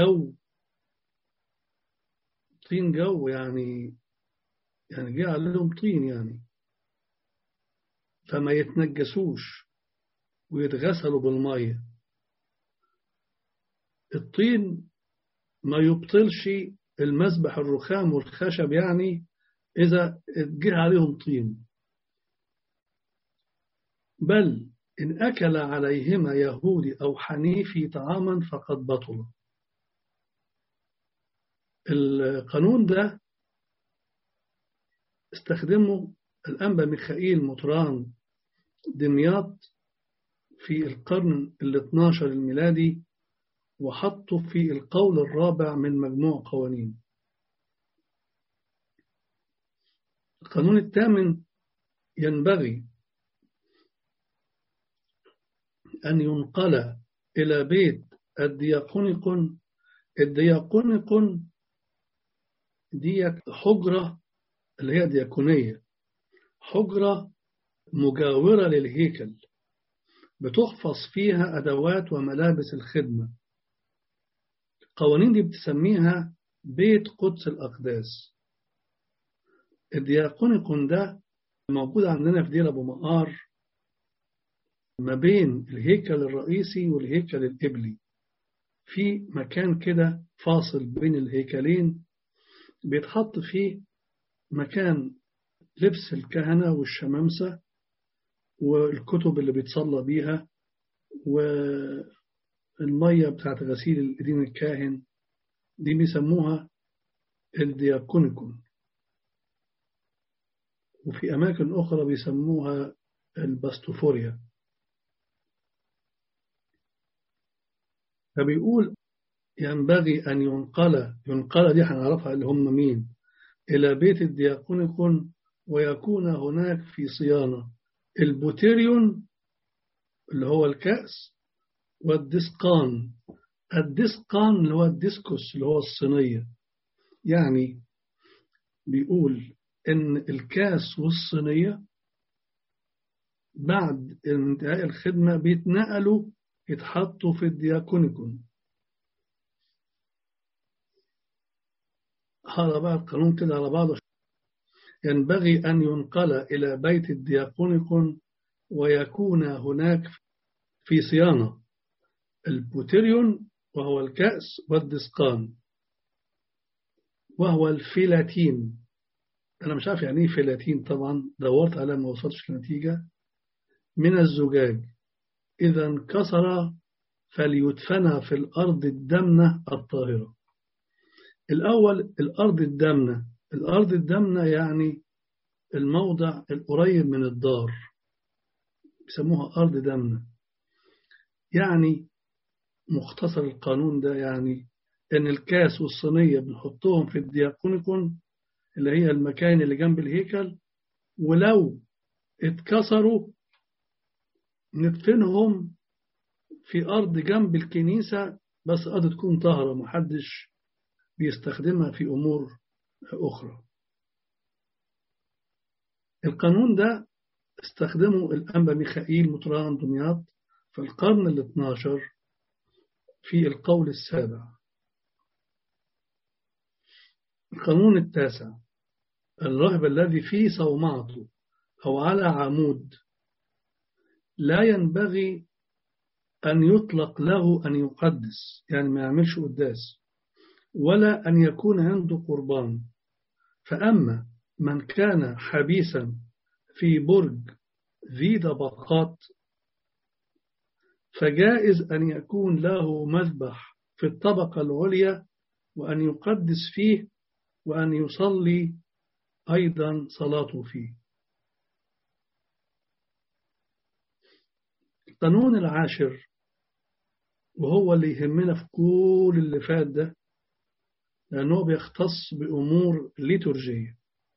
جو يعني جاء عليهم طين يعني، فما يتنجسوش ويتغسلوا بالمية. الطين ما يبطلش المذبح الرخام والخشب يعني إذا جه عليهم طين، بل إن أكل عليهما يهودي أو حنيفي طعاما فقد بطل. القانون ده استخدمه الأنبا ميخائيل مطران دمياط في القرن ال12 الميلادي، وحطه في القول الرابع من مجموع قوانين. القانون الثامن: ينبغي أن ينقل إلى بيت الدياقونيقون. الدياقونيقون دي حجرة اللي هي دياقونية، حجرة مجاورة للهيكل بتحفظ فيها أدوات وملابس الخدمة. القوانين دي بتسميها بيت قدس الأقداس. الدياقونيقون ده موجود عندنا في دير أبو مقار ما بين الهيكل الرئيسي والهيكل القبلي، في مكان كده فاصل بين الهيكلين بيتحط فيه مكان لبس الكهنة والشمامسة والكتب اللي بيتصلى بيها والمية بتاعت غسيل الإيدين الكاهن. دي بيسموها الدياقونيكون. وفي أماكن أخرى بيسموها الباستوفوريا. فبيقول ينبغي أن ينقل دي هنعرفها اللي هم مين، إلى بيت الدياقونيكون ويكون هناك في صيانة البوتيريون اللي هو الكأس، والدسقان. الدسقان اللي هو الديسكوس اللي هو الصينية. يعني بيقول إن الكاس والصينية بعد انتهاء الخدمة بيتنقلوا يتحطوا في الدياقونيكون. هذا بقى القانون كده على بعضه. ينبغي أن ينقل إلى بيت الدياقونيكون ويكون هناك في صيانة البوتيريون وهو الكأس، والدسقان وهو الفيلاتين. أنا مش عارف يعني إيه فيلاتين، طبعا دورت على ما وصلتش لنتيجة. من الزجاج إذا انكسر فليدفن في الأرض الدمنة الطاهرة. الأول الأرض الدمنة. الأرض الدمنة يعني الموضع القريب من الدار، بيسموها أرض دمنة. يعني مختصر القانون ده يعني إن الكاس والصينية بنحطهم في الدياقونيكون اللي هي المكان اللي جنب الهيكل، ولو اتكسروا ندفنهم في أرض جنب الكنيسة، بس أرض تكون طاهرة محدش بيستخدمها في أمور أخرى. القانون ده استخدمه الأنبا ميخائيل مطران دمياط في القرن ال12 في القول السابع. القانون التاسع: الراهب الذي في صومعته أو على عمود لا ينبغي أن يطلق له أن يقدس، يعني ما يعملش قداس، ولا أن يكون عنده قربان. فأما من كان حبيسا في برج ذي طبقات فجائز أن يكون له مذبح في الطبقة العليا وأن يقدس فيه وأن يصلي أيضا صلاته فيه. القانون العاشر وهو اللي يهمنا في كل اللي فات ده، لأنه بيختص بأمور ليتورجية.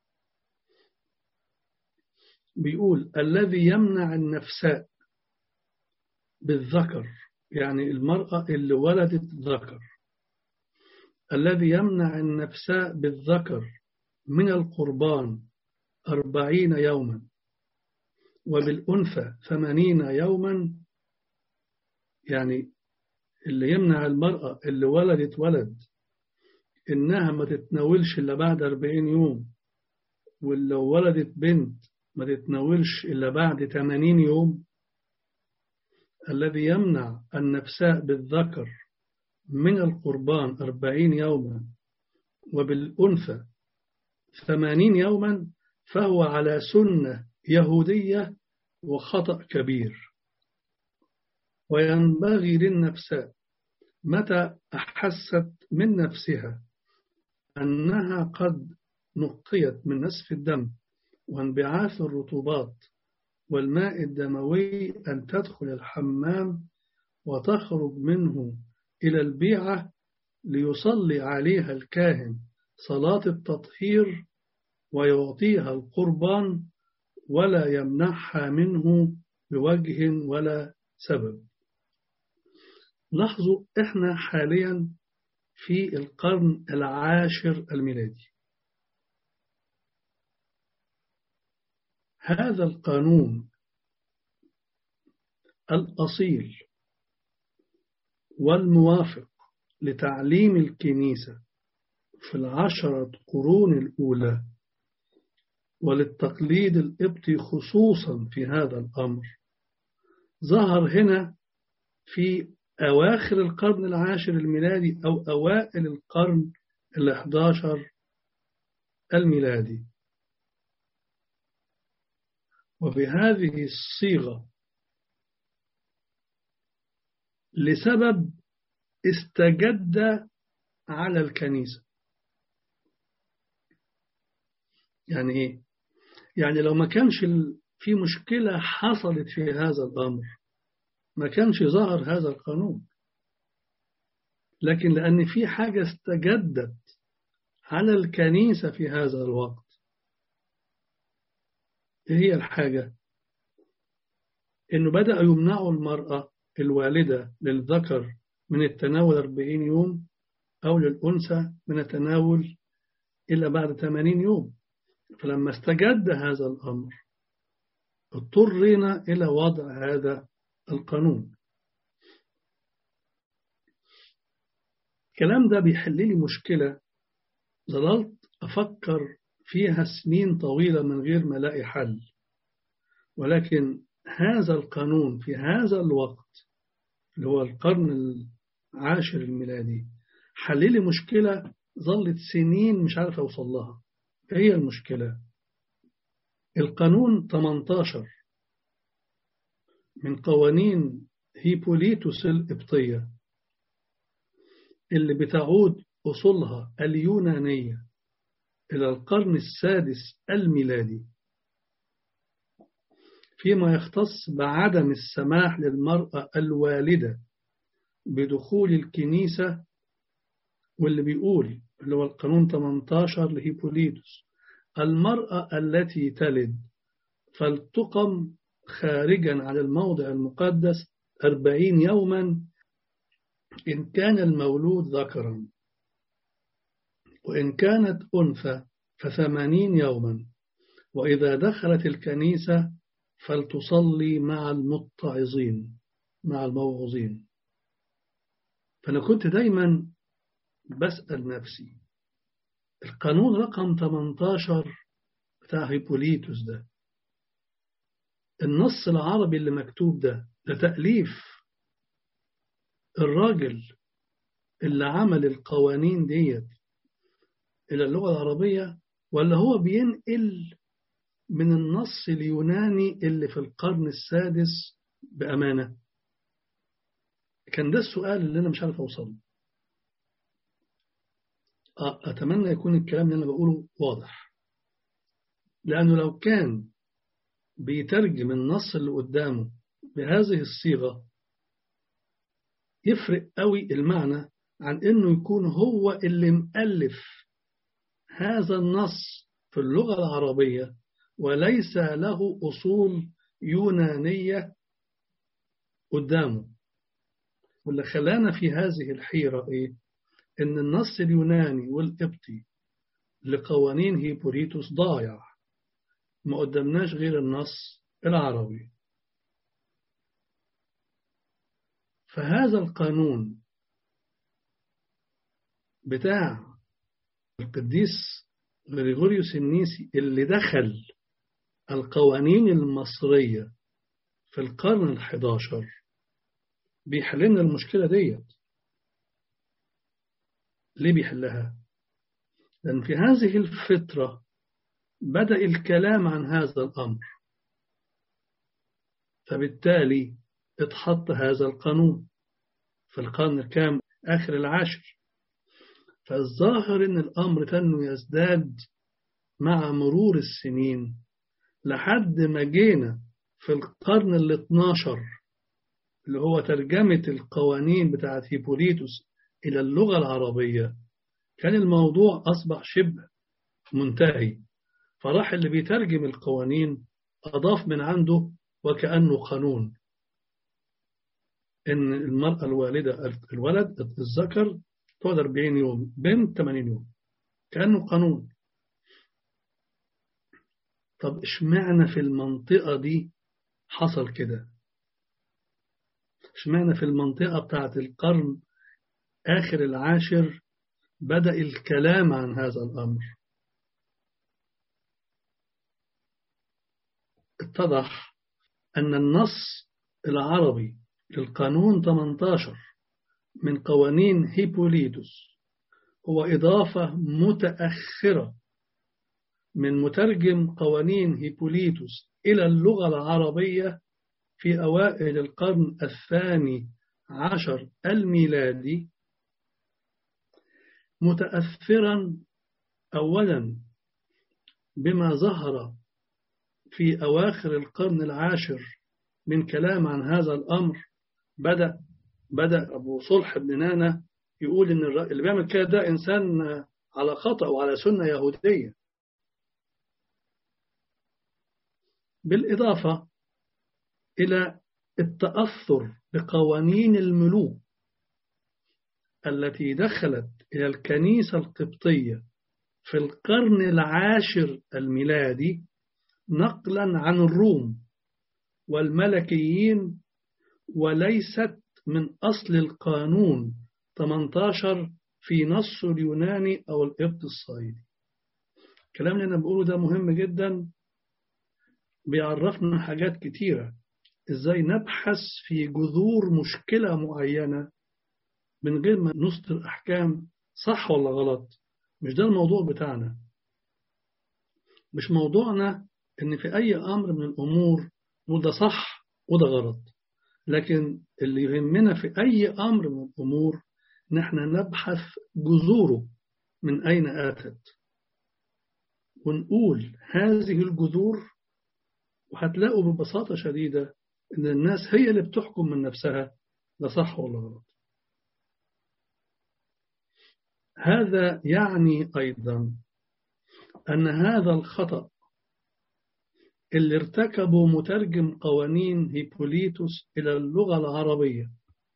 بيقول الذي يمنع النفساء بالذكر، يعني المرأة اللي ولدت ذكر، الذي يمنع النفساء بالذكر من القربان 40 يوما وبالأنثى 80 يوما. يعني اللي يمنع المرأة اللي ولدت ولد إنها ما تتناولش إلا بعد 40 يوم، ولو ولدت بنت ما تتناولش إلا بعد 80 يوم. الذي يمنع النفساء بالذكر من القربان 40 يوما وبالأنثى 80 يوما فهو على سنة يهودية وخطأ كبير. وينبغي للنفساء متى أحست من نفسها أنها قد نقيت من نسف الدم وانبعاث الرطوبات والماء الدموي أن تدخل الحمام وتخرج منه إلى البيعة ليصلي عليها الكاهن صلاة التطهير ويعطيها القربان ولا يمنعها منه بوجه ولا سبب. لاحظوا احنا حاليا في القرن العاشر الميلادي. هذا القانون الأصيل والموافق لتعليم الكنيسة في 10 قرون الأولى وللتقليد القبطي خصوصا في هذا الأمر ظهر هنا في أواخر القرن العاشر الميلادي أو أوائل القرن ال11 الميلادي. وبهذه الصيغة لسبب استجد على الكنيسة. يعني إيه؟ يعني لو ما كانش في مشكلة حصلت في هذا الأمر ما كانش ظهر هذا القانون، لكن لأن في حاجة استجدت على الكنيسة في هذا الوقت. إيه هي الحاجة؟ إنه بدأ يمنعوا المرأة الوالدة للذكر من التناول 40 يوم، أو للأنثى من التناول إلا بعد 80 يوم. فلما استجد هذا الأمر اضطرينا إلى وضع هذا القانون. الكلام ده بيحل لي مشكلة ظللت أفكر فيها سنين طويلة من غير ما ألاقي حل، ولكن هذا القانون في هذا الوقت اللي هو القرن العاشر الميلادي حل لي مشكلة ظلت سنين مش عارف أوصل لها. هي المشكلة القانون 18 من قوانين هيبوليتوس القبطية اللي بتعود أصولها اليونانية إلى القرن السادس الميلادي فيما يختص بعدم السماح للمرأة الوالدة بدخول الكنيسة، واللي بيقول اللي هو القانون 18 لهيبوليتوس: المرأة التي تلد فلتقم خارجا عن الموضع المقدس 40 يوما إن كان المولود ذكرا، وإن كانت أنثى ف80 يوما، وإذا دخلت الكنيسة فلتصلي مع المتعظين مع الموعظين. فأنا كنت دايما بسأل نفسي القانون رقم 18 بتاع هيبوليتوس ده، النص العربي اللي مكتوب ده تأليف الراجل اللي عمل القوانين ديت إلى اللغة العربية، ولا هو بينقل من النص اليوناني اللي في القرن السادس بأمانة؟ كان ده السؤال اللي أنا مش عارف أوصله. أتمنى يكون الكلام اللي أنا بقوله واضح، لأنه لو كان بيترجم النص اللي قدامه بهذه الصيغة يفرق قوي المعنى عن إنه يكون هو اللي مؤلف هذا النص في اللغة العربية وليس له أصول يونانية قدامه. واللي خلانا في هذه الحيرة إيه؟ إن النص اليوناني والقبطي لقوانين هيبوليتوس ضايع، ما قدمناش غير النص العربي. فهذا القانون بتاع القديس غريغوريوس النيسي اللي دخل القوانين المصرية في القرن ال11 بيحلنا المشكلة ديت. ليه بيحلها؟ لأن في هذه الفترة بدأ الكلام عن هذا الأمر، فبالتالي اتحط هذا القانون في القرن الكام؟ آخر العاشر. فالظاهر إن الأمر تنو يزداد مع مرور السنين لحد ما جينا في القرن ال12 اللي هو ترجمة القوانين بتاعت هيبوليتوس إلى اللغة العربية. كان الموضوع أصبح شبه منتهي، فراح اللي بيترجم القوانين أضاف من عنده وكأنه قانون إن المرأة الوالدة الولد الذكر تقعد 40 يوم، بنت 80 يوم، كأنه قانون. طب اشمعنى في المنطقة دي حصل كده؟ اشمعنى في المنطقة بتاعت القرن آخر العاشر بدأ الكلام عن هذا الأمر؟ اتضح أن النص العربي للقانون 18 من قوانين هيبوليتوس هو إضافة متأخرة من مترجم قوانين هيبوليتوس إلى اللغة العربية في أوائل القرن الثاني عشر الميلادي، متأثرا أولا بما ظهر في أواخر القرن العاشر من كلام عن هذا الأمر بدأ أبو صلح بن نانة يقول إن اللي بيعمل كده ده إنسان على خطأ وعلى سنة يهودية. بالإضافة إلى التأثر بقوانين الملوك التي دخلت إلى الكنيسة القبطية في القرن العاشر الميلادي نقلا عن الروم والملكيين، وليست من أصل القانون 18 في نص اليوناني أو القبط الصعيدي. الكلام اللي أنا بقوله ده مهم جدا، بيعرفنا حاجات كتيرة، إزاي نبحث في جذور مشكلة معينة من غير ما نصدر أحكام صح ولا غلط. مش ده الموضوع بتاعنا. مش موضوعنا إن في أي أمر من الأمور نقول ده صح وده غلط، لكن اللي يهمنا في أي أمر من الأمور نحن نبحث جذوره من أين آتت، ونقول هذه الجذور، وهتلاقوا ببساطة شديدة إن الناس هي اللي بتحكم من نفسها ده صح ولا غلط. هذا يعني أيضا أن هذا الخطأ اللي ارتكبه مترجم قوانين هيبوليتوس إلى اللغة العربية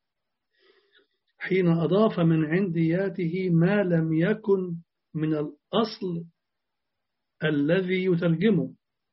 حين أضاف من عندياته ما لم يكن من الأصل الذي يترجمه،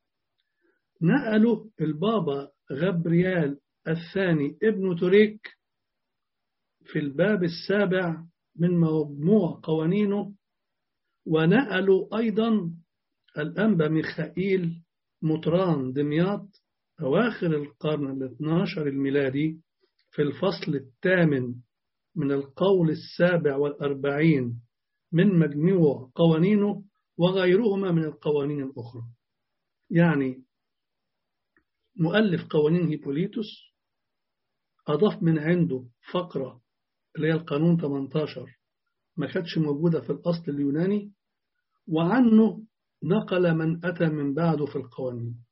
نقله البابا غبريال الثاني ابن توريك في الباب 7 من مجموع قوانينه، ونقلوا أيضا الأنبا ميخائيل مطران دمياط أواخر القرن ال12 الميلادي في الفصل 8 من القول 47 من مجموع قوانينه، وغيرهما من القوانين الأخرى. يعني مؤلف قوانين هيبوليتوس أضاف من عنده فقرة اللي هي القانون 18 ما كانتش موجودة في الأصل اليوناني، وعنه نقل من أتى من بعده في القوانين.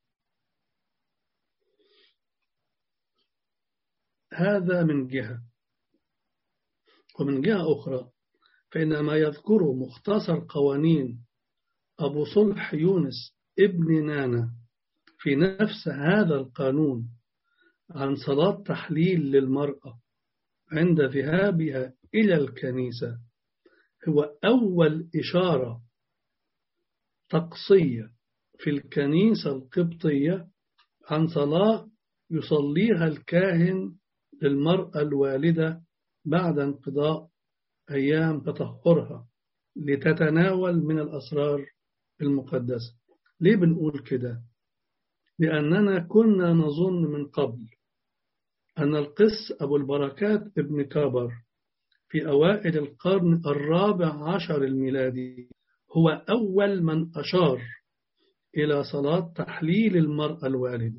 هذا من جهة. ومن جهة أخرى فإن ما يذكره مختصر قوانين أبو صلح يونس ابن نانا في نفس هذا القانون عن صلاة تحليل للمرأة عند ذهابها إلى الكنيسة هو أول إشارة طقسية في الكنيسة القبطية عن صلاة يصليها الكاهن للمرأة الوالدة بعد انقضاء أيام تطهرها لتتناول من الأسرار المقدسة. ليه بنقول كده؟ لأننا كنا نظن من قبل أن القس أبو البركات ابن كابر في أوائل القرن 14 الميلادي هو أول من أشار إلى صلاة تحليل المرأة الوالدة.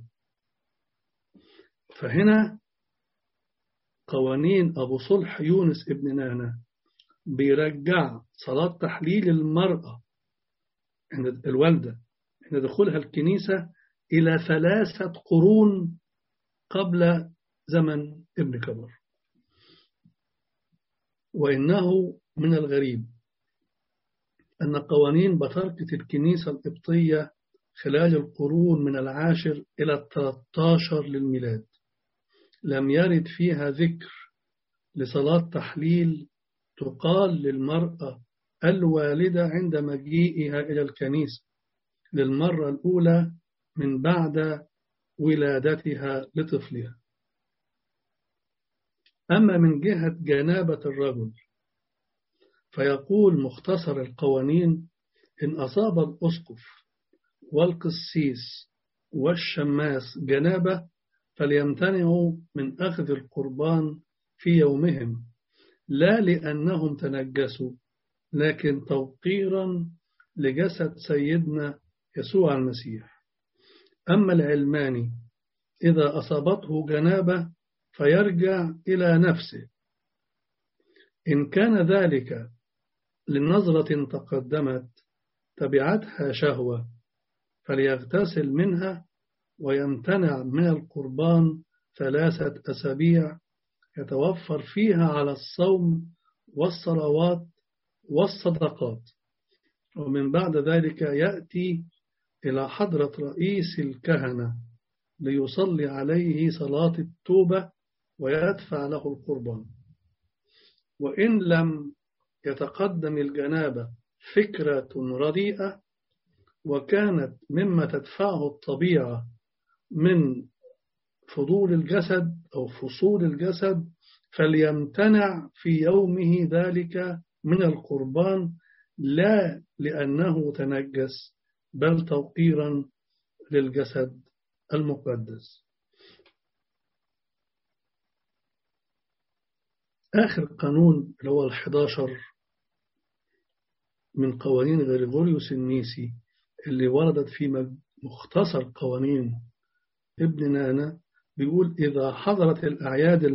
فهنا قوانين أبو صلح يونس ابن نانا بيرجع صلاة تحليل المرأة عند الوالدة عند دخولها الكنيسة إلى 3 قرون قبل زمن ابن كبر. وإنه من الغريب أن قوانين بطركة الكنيسة القبطية خلال القرون من 10 إلى 13 للميلاد لم يرد فيها ذكر لصلاة تحليل تقال للمرأة الوالدة عند مجيئها إلى الكنيسة للمرة الأولى من بعد ولادتها لطفلها. أما من جهة جنابة الرجل فيقول مختصر القوانين إن أصاب الأسقف والقسيس والشماس جنابة فليمتنعوا من أخذ القربان في يومهم، لا لأنهم تنجسوا لكن توقيرا لجسد سيدنا يسوع المسيح. أما العلماني إذا أصابته جنابة فيرجع إلى نفسه إن كان ذلك لنظرة تقدمت تبعتها شهوة فليغتسل منها ويمتنع من القربان 3 أسابيع يتوفر فيها على الصوم والصلوات والصدقات، ومن بعد ذلك يأتي إلى حضرة رئيس الكهنة ليصلي عليه صلاة التوبة ويدفع له القربان. وإن لم يتقدم الجنابة فكرة رديئة وكانت مما تدفعه الطبيعة من فضول الجسد أو فصول الجسد، فليمتنع في يومه ذلك من القربان، لا لأنه تنجس بل توقيرا للجسد المقدس. آخر قانون اللي هو 11 من قوانين غريغوريوس النيسي اللي وردت في مختصر قوانين ابن نانا، بيقول: إذا حضرت الأعياد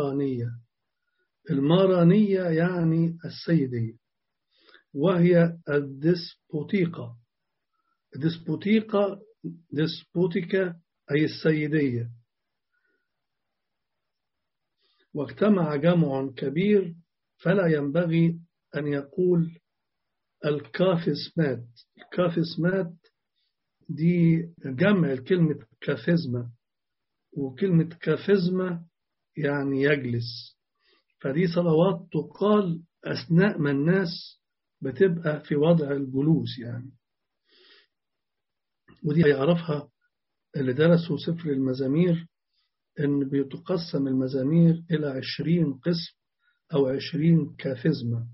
المارانية يعني السيدية، وهي ديسبوتيكا أي السيدية، واجتمع جمع كبير، فلا ينبغي أن يقول الكافزمات دي جمع كلمة كافزمة، وكلمة كافزمة يعني يجلس، فدي صلوات تقال أثناء ما الناس بتبقى في وضع الجلوس يعني. ودي يعرفها اللي درسوا سفر المزامير، إن بيتقسم المزامير إلى 20 قسم أو 20 كافزمة.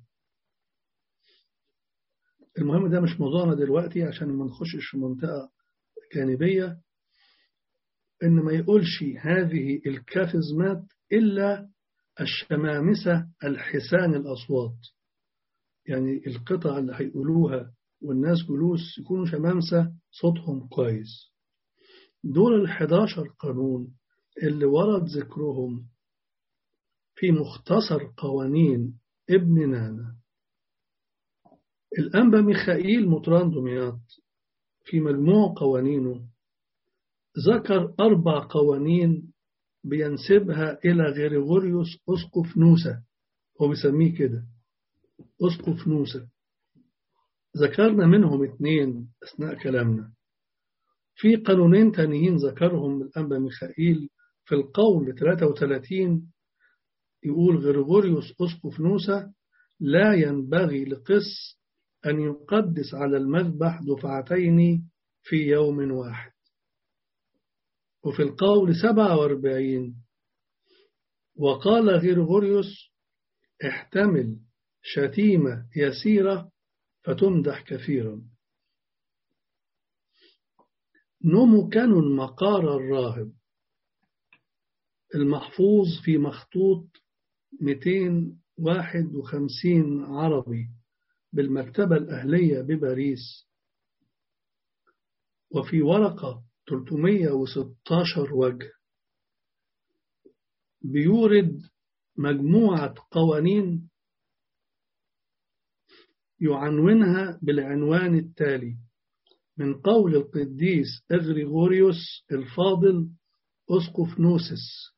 المهم ده مش موضوعنا دلوقتي عشان ما نخشش في منطقة جانبية، إن ما يقولش هذه الكافزمات إلا الشمامسة الحسان الأصوات، يعني القطع اللي هيقولوها والناس جلوس يكونوا شمامسة صوتهم كويس. دول 11 قانون اللي ورد ذكرهم في مختصر قوانين ابن نانا. الأنبا ميخائيل مطران دمياط في مجموع قوانينه ذكر 4 قوانين بينسبها إلى غريغوريوس أسقف نوسة، هو بيسميه كده أسقف نوسة. ذكرنا منهم 2 أثناء كلامنا. في قانونين تانيين ذكرهم الأنبا ميخائيل في القول 33، يقول غريغوريوس أسقف نوسة: لا ينبغي لقس أن يقدس على المذبح دفعتين في يوم واحد. وفي القول 47 وقال غريغوريوس: احتمل شتيمة يسيرة فتمدح كثيرا. نومو كانون مقار الراهب المحفوظ في مخطوط 251 عربي بالمكتبة الأهلية بباريس، وفي ورقة 316 وجه، بيورد مجموعة قوانين يعنونها بالعنوان التالي: من قول القديس إغريغوريوس الفاضل أسقف نوسس،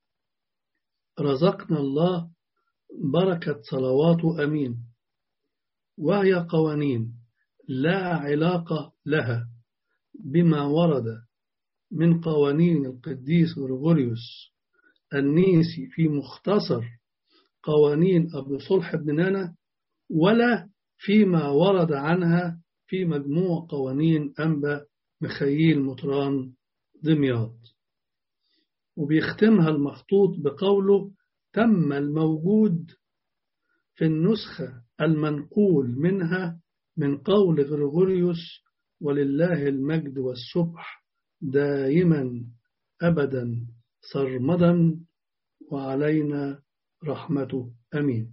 رزقنا الله بركة صلواته أمين. وهي قوانين لا علاقة لها بما ورد من قوانين القديس غريغوريوس النيسي في مختصر قوانين أبو صلح بن نانا، ولا فيما ورد عنها في مجموع قوانين أنبا ميخائيل مطران دمياط. وبيختمها المخطوط بقوله: تم الموجود في النسخة المنقول منها من قول غريغوريوس، ولله المجد والسبح دائما أبدا سرمدا، وعلينا رحمته أمين.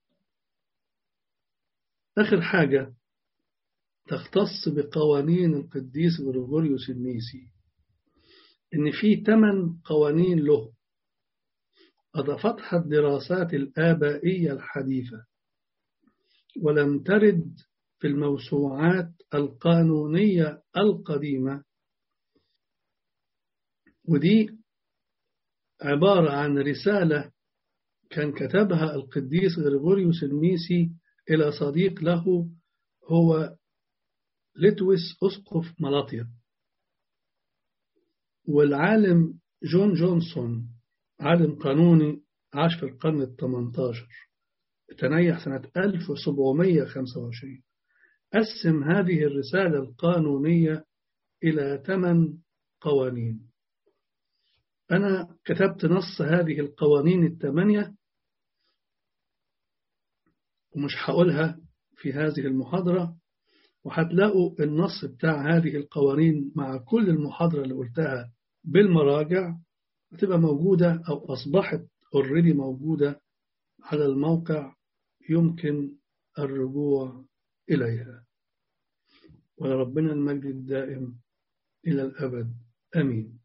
آخر حاجة تختص بقوانين القديس غريغوريوس النيسي، إن في 8 قوانين له أضافتها الدراسات الآبائية الحديثة، ولم ترد في الموسوعات القانونية القديمة، ودي عبارة عن رسالة كان كتبها القديس غريغوريوس الميسي إلى صديق له هو لتويس أسقف ملاطيا. والعالم جون جونسون عالم قانوني عاش في القرن 18 تنيح سنة 1725 قسم هذه الرسالة القانونية إلى 8 قوانين. أنا كتبت نص هذه القوانين 8 ومش هقولها في هذه المحاضرة، وهتلاقوا النص بتاع هذه القوانين مع كل المحاضرة اللي قلتها بالمراجع هتبقى موجودة أو أصبحت already موجودة على الموقع، يمكن الرجوع إليها. ولربنا المجد الدائم إلى الأبد آمين.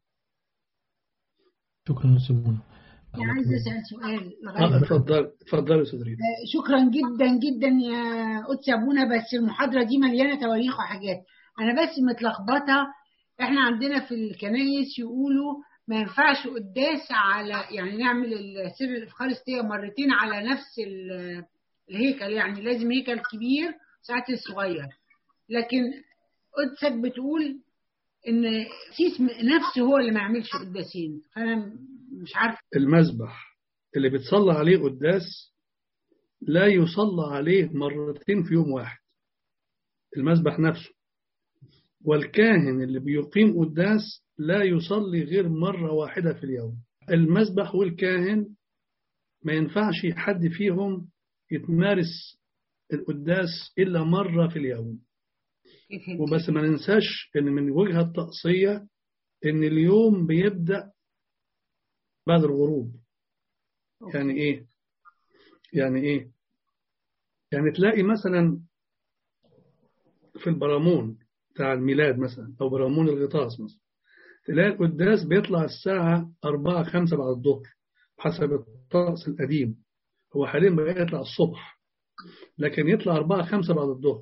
شكرا سيبونا. أنا عايز أسأل سؤال. اتفضل سدري. شكرا جدا جدا يا قدس أبونا، بس المحاضرة دي مليانة تواريخ وحاجات، أنا بس متلخبطة. إحنا عندنا في الكنايس يقولوا ما ينفعش قداس على، يعني نعمل السر الإفخارستية مرتين على نفس الهيكل، يعني لازم هيكل كبير ساعات الصغير. لكن قدسك بتقول إن سيس نفسه هو اللي ما يعملش قداسين، فأنا مش عارف. المذبح اللي بتصلى عليه قداس لا يصلى عليه مرتين في يوم واحد، المذبح نفسه. والكاهن اللي بيقيم قداس لا يصلي غير مرة واحدة في اليوم. المذبح والكاهن ما ينفعش حد فيهم يتمارس القداس إلا مرة في اليوم. وبس ما ننساش إن من وجهة التقصية إن اليوم بيبدأ بعد الغروب. يعني إيه؟ يعني تلاقي مثلا في البرامون بتاع الميلاد مثلا أو برامون الغطاس مثلا، تلاقي القداس بيطلع الساعة 4-5 بعد الظهر حسب الطقس القديم. هو حاليا بقى يطلع الصبح، لكن يطلع 4-5 بعد الظهر.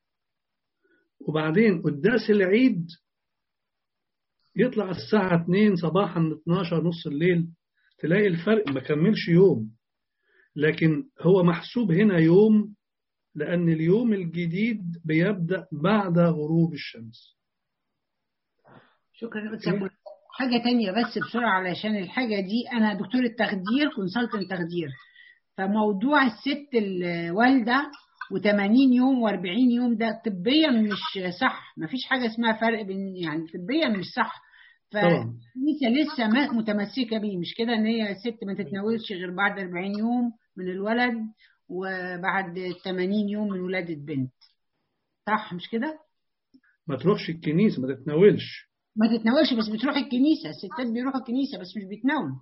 وبعدين قداس العيد يطلع الساعة 2 صباحا 12 نص الليل. تلاقي الفرق ما كملش يوم، لكن هو محسوب هنا يوم لأن اليوم الجديد بيبدأ بعد غروب الشمس. شكرا. حاجة تانية بس بسرعة علشان الحاجة دي أنا دكتور التخدير، كونسلتنت تخدير، فموضوع الست الوالدة و80 يوم و40 يوم ده طبيا مش صح، مفيش حاجة اسمها فرق بين، يعني طبيا مش صح. فالكنيسة لسه متمسكة بيه، مش كده ان هي الست ما تتناولش غير بعد 40 يوم من الولد وبعد 80 يوم من ولادة بنت، صح مش كده؟ ما تروحش الكنيسة، ما تتناولش بس بتروح الكنيسة، الستات بيروحوا الكنيسة بس مش بيتناولوا.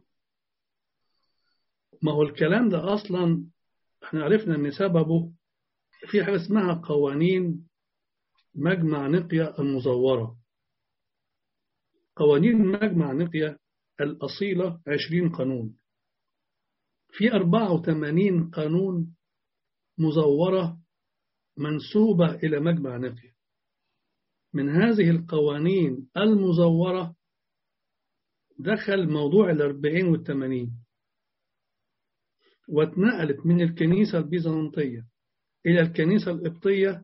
ما هو الكلام ده أصلا احنا عرفنا ان سببه في حاجة اسمها قوانين مجمع نقية المزورة. قوانين مجمع نقية الأصيلة 20 قانون، في 84 قانون مزورة منسوبة إلى مجمع نقية. من هذه القوانين المزورة دخل موضوع 40 وال80 واتنقلت من الكنيسة البيزنطية إلى الكنيسة القبطية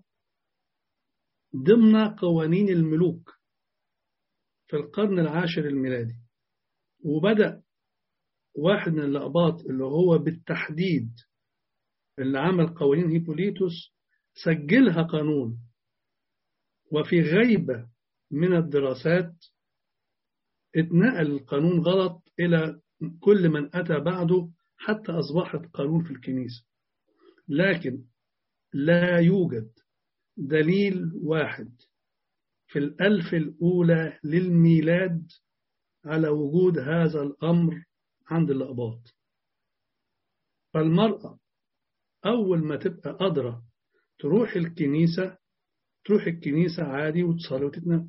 ضمن قوانين الملوك في القرن العاشر الميلادي. وبدأ واحد من الأقباط اللي هو بالتحديد اللي عمل قوانين هيبوليتوس سجلها قانون، وفي غيبة من الدراسات اتنقل القانون غلط إلى كل من أتى بعده حتى أصبحت قانون في الكنيسة. لكن لا يوجد دليل واحد في 1000 الأولى للميلاد على وجود هذا الأمر عند الأقباط. فالمرأة أول ما تبقى قادرة تروح الكنيسة عادي وتصلي وتتنقل.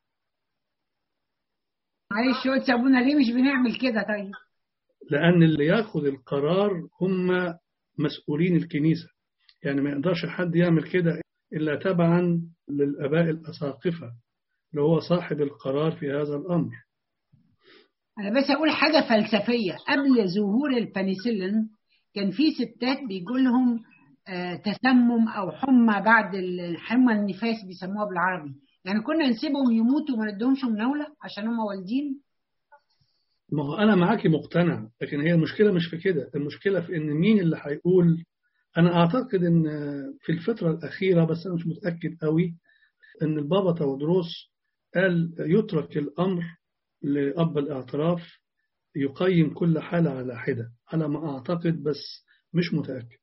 معلش قلت أبونا ليه مش بنعمل كده؟ طيب لأن اللي ياخد القرار هم مسؤولين الكنيسة، يعني ما يقدرش حد يعمل كده إلا تبعا للآباء الأساقفة اللي هو صاحب القرار في هذا الأمر. أنا بس أقول حاجة فلسفية. قبل ظهور البنسلين كان في ستات بيجولهم تسمم أو حمى بعد الحمى النفاس بيسموها بالعربي، يعني كنا نسيبهم يموتوا وما ندهمش مناولة عشان هم والدين. ما هو أنا معاكي مقتنع، لكن هي المشكلة مش في كده، المشكلة في إن مين اللي هيقول. أنا أعتقد إن في الفترة الأخيرة، بس أنا مش متأكد قوي، إن البابا تودروس قال يترك الأمر لأب الاعتراف يقيم كل حالة على حدة، على ما أعتقد، بس مش متأكد.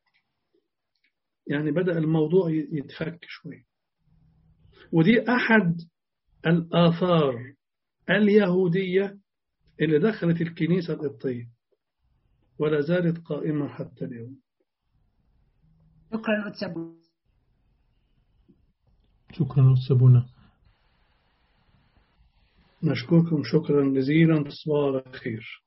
يعني بدأ الموضوع يتفك شوية، ودي أحد الآثار اليهودية اللي دخلت الكنيسة القبطية ولا زالت قائمة حتى اليوم. شكرا أتسابونا. شكرا أتسابونا. نشكركم شكرا جزيلا، تصبحوا على خير.